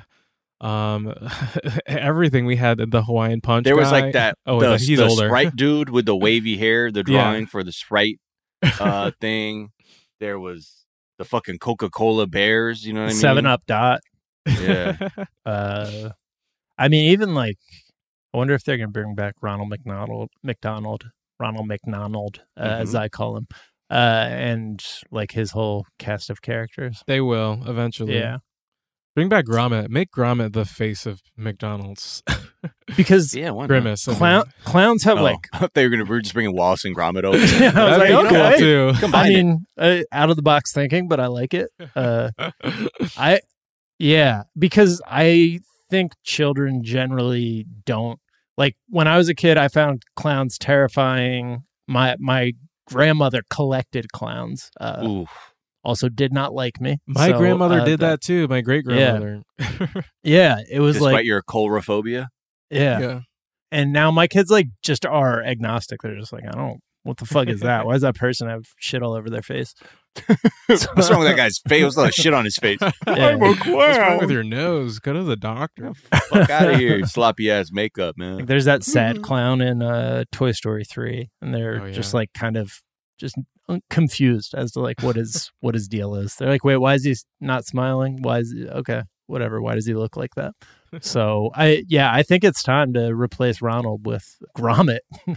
um everything. We had the Hawaiian Punch. There was guy. like that. Oh, the, wait, he's the older. Sprite dude with the wavy hair, the Yeah. drawing for the Sprite uh, thing. There was the fucking Coca Cola Bears. You know what I mean? Seven Up Dot. Yeah. Uh, I mean, even like, I wonder if they're going to bring back Ronald McDonald, McDonald, Ronald McDonald, uh, Mm-hmm. as I call him, uh, and like his whole cast of characters. They will eventually. Yeah, Bring back Gromit. Make Gromit the face of McDonald's. because Yeah. Why not? Grimace. I mean. clown clowns have Oh, like. I thought they were gonna we we're just bringing Wallace and Gromit over. Yeah, I was That'd like, be cool okay. too. I Combine it. mean, uh, out of the box thinking, but I like it. Uh, I, yeah, because I think children generally don't like. When I was a kid, I found clowns terrifying. My my grandmother collected clowns. Uh, Ooh. also, did not like me. My So, grandmother uh, did that too. My great grandmother. Yeah, it was Despite like your coulrophobia. yeah. yeah. And now my kids like just are agnostic. They're just like, I don't. What the fuck is that? Why does that person have shit all over their face? What's wrong with that guy's face? What's all that shit on his face? Yeah. What's wrong with your nose? Go to the doctor. Fuck out of here, you sloppy ass makeup, Like, man. there's that sad clown in uh, Toy Story three, and they're Oh, yeah. just like kind of just un- confused as to like what his what his deal is. They're like, wait, why is he s- not smiling? Why is he okay? Whatever. Why does he look like that? So I yeah, I think it's time to replace Ronald with Gromit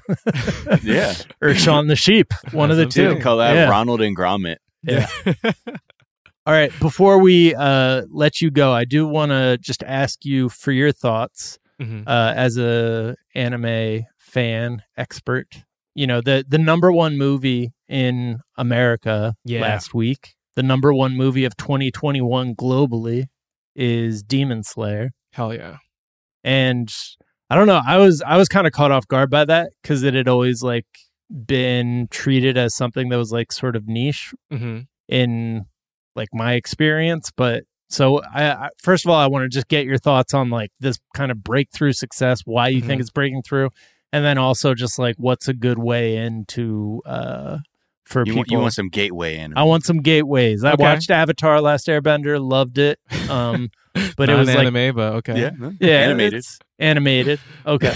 Yeah. or Shaun the Sheep. One of the That's two. okay. Collab Yeah. Ronald and Gromit. Yeah. All right. Before we uh, let you go, I do want to just ask you for your thoughts Mhm. uh, as a anime fan expert. You know, the the number one movie in America Yeah. last week, the number one movie of twenty twenty-one globally is Demon Slayer. Hell yeah. And I don't know, I was I was kind of caught off guard by that because it had always like been treated as something that was like sort of niche hmm in like my experience. But so I, I first of all, I want to just get your thoughts on like this kind of breakthrough success, why you think Mhm. it's breaking through, and then also just like what's a good way into uh for You people. want, you want some gateway anime. I want some gateways. I Okay. watched Avatar: Last Airbender, loved it. Um, but it Not was an like anime, but okay. Yeah. no. yeah, Animated. it's animated. Okay,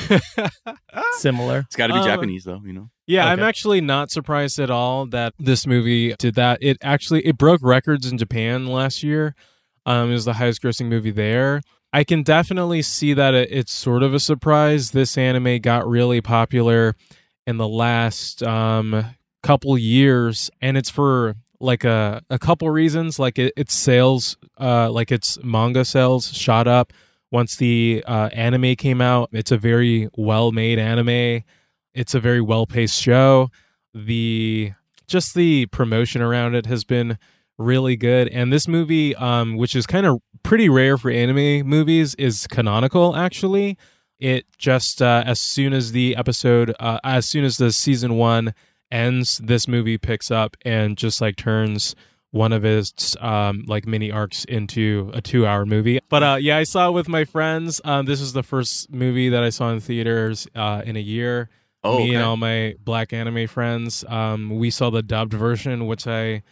similar. It's got to be Um, Japanese, though, you know? Yeah, I'm Okay. actually not surprised at all that this movie did that. It actually it broke records in Japan last year. Um, it was the highest grossing movie there. I can definitely see that it, it's sort of a surprise. This anime got really popular in the last um, couple years, and it's for like a, a couple reasons. Like it, its sales, uh, like its manga sales shot up once the uh, anime came out. It's a very well-made anime. It's a very well-paced show. The just the promotion around it has been really good. And this movie, um, which is kind of pretty rare for anime movies, is canonical, actually. It just, uh, as soon as the episode, uh, as soon as the season one ends, this movie picks up and just like turns one of its um, like mini arcs into a two hour movie. But uh, yeah, I saw it with my friends. Um, this is the first movie that I saw in theaters uh, in a year. Oh, Me okay. and all my black anime friends. Um, we saw the dubbed version, which I,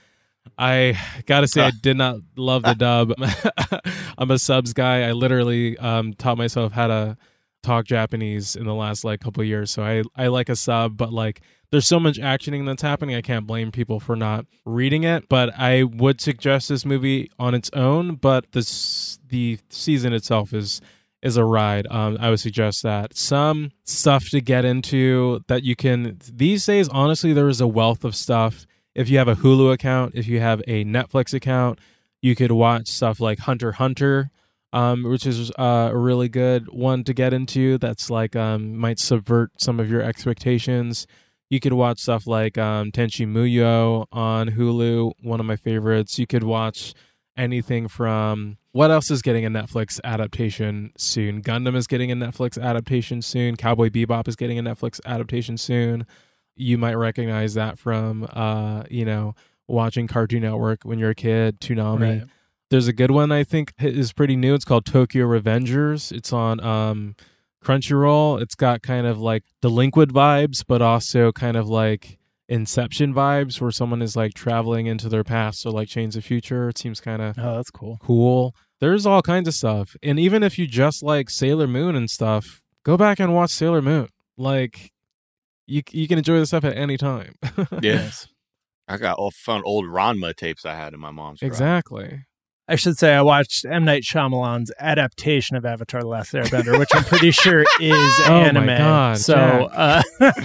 I gotta say, I did not love the dub. I'm a subs guy. I literally um, taught myself how to talk Japanese in the last like couple of years, so I I like a sub. But like, there's so much actioning that's happening. I can't blame people for not reading it. But I would suggest this movie on its own. But this the season itself is. is a ride. Um, I would suggest that. Some stuff to get into that you can, these days, honestly, there is a wealth of stuff. If you have a Hulu account, if you have a Netflix account, you could watch stuff like Hunter x Hunter, um, which is uh, a really good one to get into. That's like, um, might subvert some of your expectations. You could watch stuff like um, Tenchi Muyo on Hulu, one of my favorites. You could watch anything from, what else is getting a Netflix adaptation soon? Gundam is getting a Netflix adaptation soon. Cowboy Bebop is getting a Netflix adaptation soon. You might recognize that from, uh, you know, watching Cartoon Network when you're a kid, Toonami. Right. There's a good one I think is pretty new. It's called Tokyo Revengers. It's on um, Crunchyroll. It's got kind of like Delinquent vibes, but also kind of like Inception vibes, where someone is like traveling into their past, or like Chains of Future. It seems kind of Oh, that's cool. cool. There's all kinds of stuff. And even if you just like Sailor Moon and stuff, go back and watch Sailor Moon. Like, you you can enjoy this stuff at any time. Yes. I got all found old Ranma tapes I had in my mom's garage. Exactly. I should say I watched M. Night Shyamalan's adaptation of Avatar: The Last Airbender, which I'm pretty sure is Oh my anime. God, so, uh,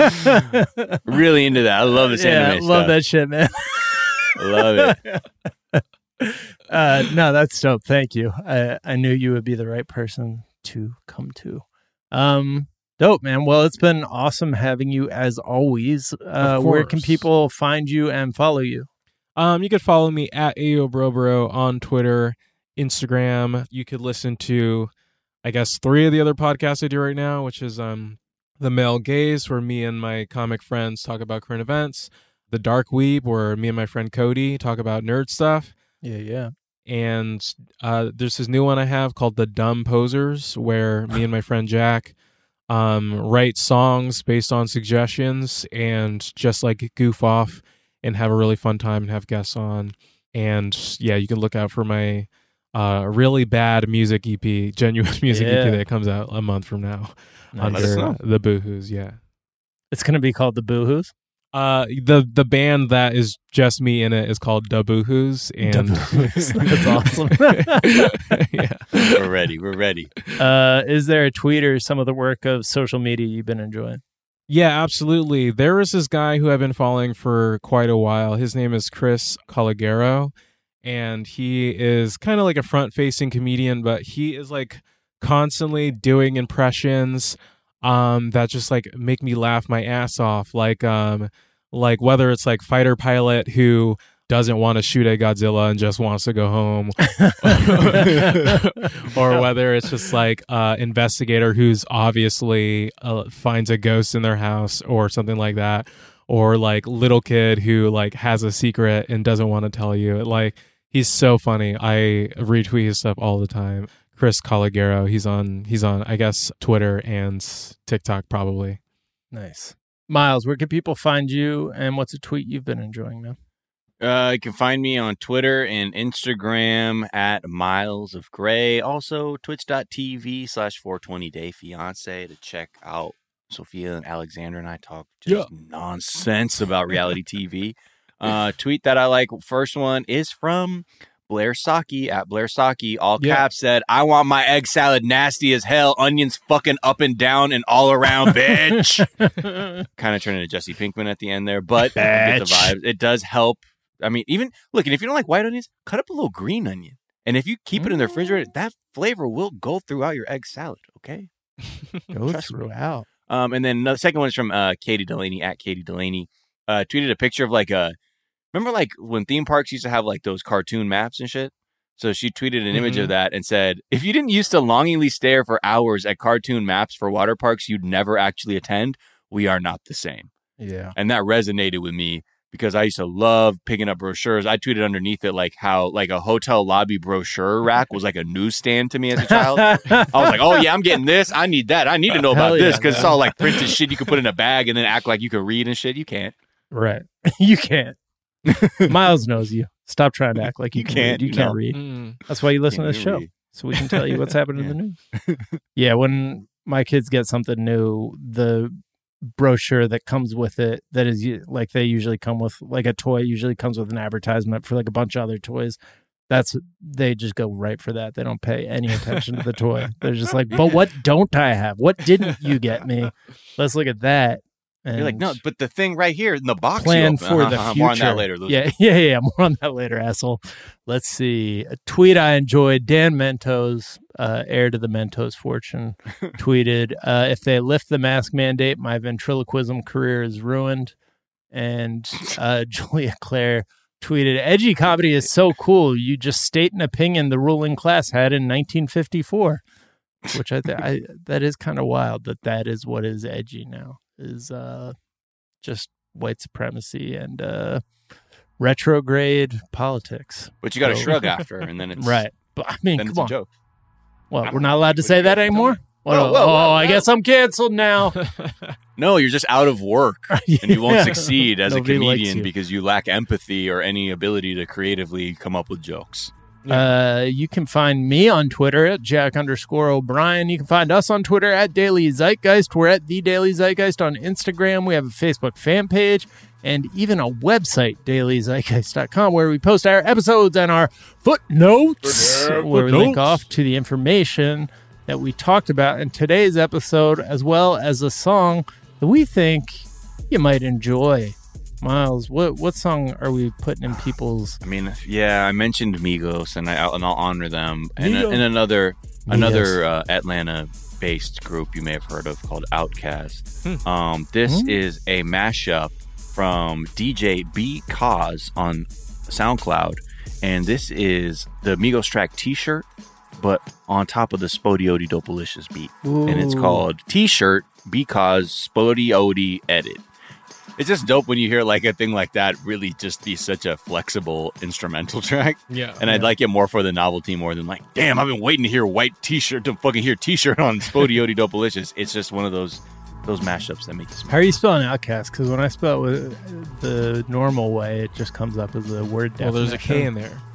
Really into that. I love this yeah, anime love stuff. that shit, man. I love it. uh, no, that's dope. Thank you. I, I knew you would be the right person to come to. Um, dope, man. Well, it's been awesome having you as always. Uh, where can course. people find you and follow you? Um, you could follow me at AyoBroBro on Twitter, Instagram. You could listen to, I guess, three of the other podcasts I do right now, which is um, The Male Gaze, where me and my comic friends talk about current events. The Dark Weeb, where me and my friend Cody talk about nerd stuff. Yeah, yeah. And uh, there's this new one I have called The Dumb Posers, where me and my friend Jack um, write songs based on suggestions and just like goof off and have a really fun time and have guests on. And yeah, you can look out for my uh, really bad music E P, genuine music Yeah. E P that comes out a month from now Nice. Let us under know. uh, the Boohoos. Yeah. It's going to be called The Boohoos. Uh, the the band that is just me in it is called Da Boohoos, and That's awesome. yeah. We're ready. We're ready. Uh, is there a tweet or some of the work of social media you've been enjoying? Yeah, absolutely. There is this guy who I've been following for quite a while. His name is Chris Colagero, and he is kind of like a front-facing comedian, but he is like constantly doing impressions um that just like make me laugh my ass off. Like um like whether it's like fighter pilot who doesn't want to shoot at Godzilla and just wants to go home, or whether it's just like uh investigator who's obviously uh, finds a ghost in their house or something like that, or like little kid who like has a secret and doesn't want to tell you. Like, he's so funny. I retweet his stuff all the time. Chris Colagero. He's on he's on I guess Twitter and TikTok probably. Nice. Miles, where can people find you, and what's a tweet you've been enjoying, man? Uh, you can find me on Twitter and Instagram at Miles of Gray. Also, twitch.tv slash 420 Day Fiance to check out Sophia and Alexander and I talk just nonsense about reality T V. Uh, tweet that I like, first one is from Blair Saki at Blair Saki, all Yeah. caps, said, I want my egg salad nasty as hell, onions fucking up and down and all around, bitch. Kind of turning into Jesse Pinkman at the end there, but you get the Bitch. vibes. It does help. I mean, even, look, and if you don't like white onions, cut up a little green onion. And if you keep it in the refrigerator, that flavor will go throughout your egg salad, okay? Go Trust me. throughout. Um, and then the second one is from uh, Katie Delaney at Katie Delaney. Uh, tweeted a picture of like a, remember like when theme parks used to have like those cartoon maps and shit? So she tweeted an image Mhm. of that and said, if you didn't used to longingly stare for hours at cartoon maps for water parks you'd never actually attend, we are not the same. Yeah. And that resonated with me because I used to love picking up brochures. I tweeted underneath it like how like a hotel lobby brochure rack was like a newsstand to me as a child. I was like, oh yeah, I'm getting this. I need that. I need to know Hell about this yeah, because it's man. all like printed shit you could put in a bag and then act like you could read and shit. You can't. Right. You can't. Miles knows you. Stop trying to act like you, You can can't, read. You you can't know. read. Mm. That's why you listen Can't to the even show. read. So we can tell you what's happening in the news. Yeah, when my kids get something new, the brochure that comes with it, that is u- like they usually come with, like a toy usually comes with an advertisement for like a bunch of other toys. That's, they just go right for that. They don't pay any attention to the toy. They're just like, but what don't I have? What didn't you get me? Let's look at that. And You're like, no, but the thing right here in the box. plan you for open. the Uh-huh, future. More on that later. Lucy. Yeah, yeah, yeah. More on that later, asshole. Let's see. A tweet I enjoyed. Dan Mentos, uh, heir to the Mentos fortune, tweeted, uh, if they lift the mask mandate, my ventriloquism career is ruined. And uh, Julia Claire tweeted, edgy comedy is so cool. You just state an opinion the ruling class had in nineteen fifty-four, which I, th- I that is kind of wild that that is what is edgy now, is uh, just white supremacy and uh, retrograde politics. But you got to So- shrug after, and then it's Right. But I mean, Then come it's a on. joke. Well, we're not allowed to say that anymore? Whoa, Oh, whoa, whoa, oh, I whoa. guess I'm canceled now. No, you're just out of work, and you won't Yeah. succeed as Nobody a likes comedian you. because you lack empathy or any ability to creatively come up with jokes. Uh, you can find me on Twitter at Jack underscore O'Brien. You can find us on Twitter at Daily Zeitgeist. We're at The Daily Zeitgeist on Instagram. We have a Facebook fan page and even a website, daily zeitgeist dot com, where we post our episodes and our footnotes, where we link off to the information that we talked about in today's episode, as well as a song that we think you might enjoy. Miles, what what song are we putting in people's? I mean, yeah, I mentioned Migos, and I and I'll honor them. And, Migos. and another Migos. another uh, Atlanta-based group you may have heard of called Outkast. Hmm. Um, this Hmm. is a mashup from D J B Cause on SoundCloud, and this is the Migos track T-shirt, but on top of the Spodioti Dopalicious beat, and it's Ooh. called T-shirt because Spodioti edit. It's just dope when you hear like a thing like that really just be such a flexible instrumental track. Yeah. And I'd Yeah. like it more for the novelty more than like, damn, I've been waiting to hear white T-shirt to fucking hear T-shirt on Spodioti Dopalicious. It's just one of those those mashups that make you smile. How are you spelling Outcast? Because when I spell it with the normal way, it just comes up as a word Well, definition. there's a K in there.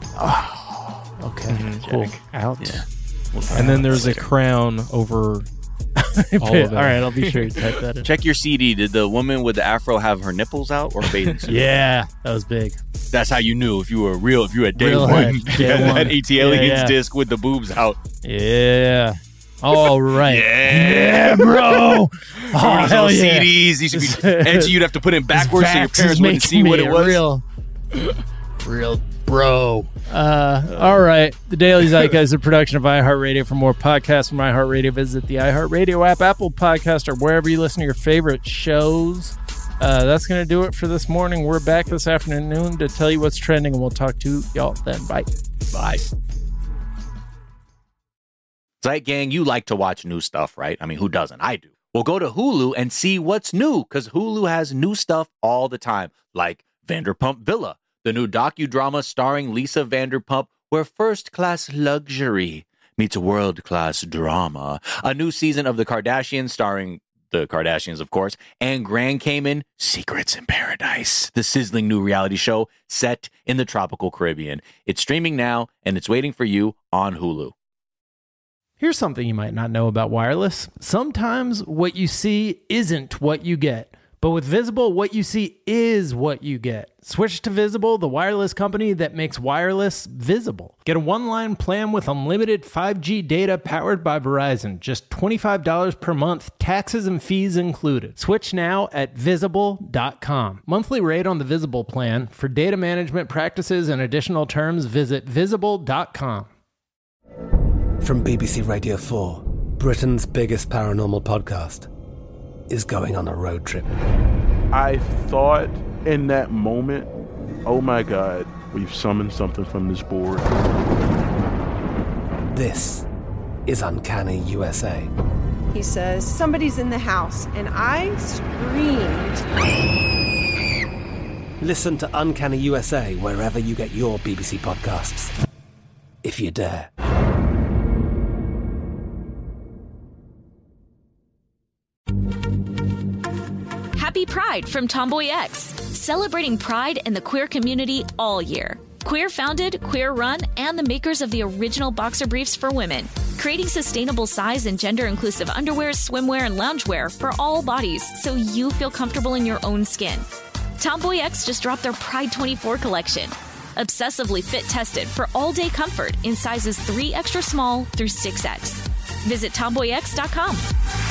Okay, Mhm, cool. Jack. Out. Yeah. And then there's a crown over all All of it. right, I'll be sure to type that in. Check your C D. Did the woman with the afro have her nipples out or bathing suit? Yeah, that was big. That's how you knew if you were real, if you had day Real one. head, day Yeah, one. that AT Yeah, Aliens yeah. disc with the boobs out. Yeah. All right. Yeah, bro. Oh, Remember hell those yeah. C Ds? These used to be edgy. You'd have to put it backwards so your Vax parents is wouldn't see making what me it a was. Real, real bro. Uh, all right. The Daily Zeitgeist is a production of iHeartRadio. For more podcasts from iHeartRadio, visit the iHeartRadio app, Apple Podcast, or wherever you listen to your favorite shows. Uh, that's going to do it for this morning. We're back this afternoon to tell you what's trending, and we'll talk to y'all then. Bye. Bye. Zeit Gang, you like to watch new stuff, right? I mean, who doesn't? I do. Well, go to Hulu and see what's new, because Hulu has new stuff all the time, like Vanderpump Villa, the new docudrama starring Lisa Vanderpump, where first-class luxury meets world-class drama. A new season of The Kardashians starring the Kardashians, of course, and Grand Cayman Secrets in Paradise, the sizzling new reality show set in the tropical Caribbean. It's streaming now, and it's waiting for you on Hulu. Here's something you might not know about wireless. Sometimes what you see isn't what you get. But with Visible, what you see is what you get. Switch to Visible, the wireless company that makes wireless visible. Get a one-line plan with unlimited five G data powered by Verizon. Just twenty-five dollars per month, taxes and fees included. Switch now at visible dot com. Monthly rate on the Visible plan. For data management practices and additional terms, visit visible dot com. From B B C Radio four, Britain's biggest paranormal podcast is going on a road trip. I thought in that moment, oh my God, we've summoned something from this board. This is Uncanny U S A. He says, somebody's in the house, and I screamed. Listen to Uncanny U S A wherever you get your B B C podcasts, if you dare. Happy Pride from Tomboy X, celebrating pride in the queer community all year. Queer founded, queer run, and the makers of the original boxer briefs for women, creating sustainable size and gender inclusive underwear, swimwear, and loungewear for all bodies so you feel comfortable in your own skin. Tomboy X just dropped their Pride twenty-four collection, obsessively fit tested for all day comfort in sizes three extra small through six X. Visit tomboy x dot com.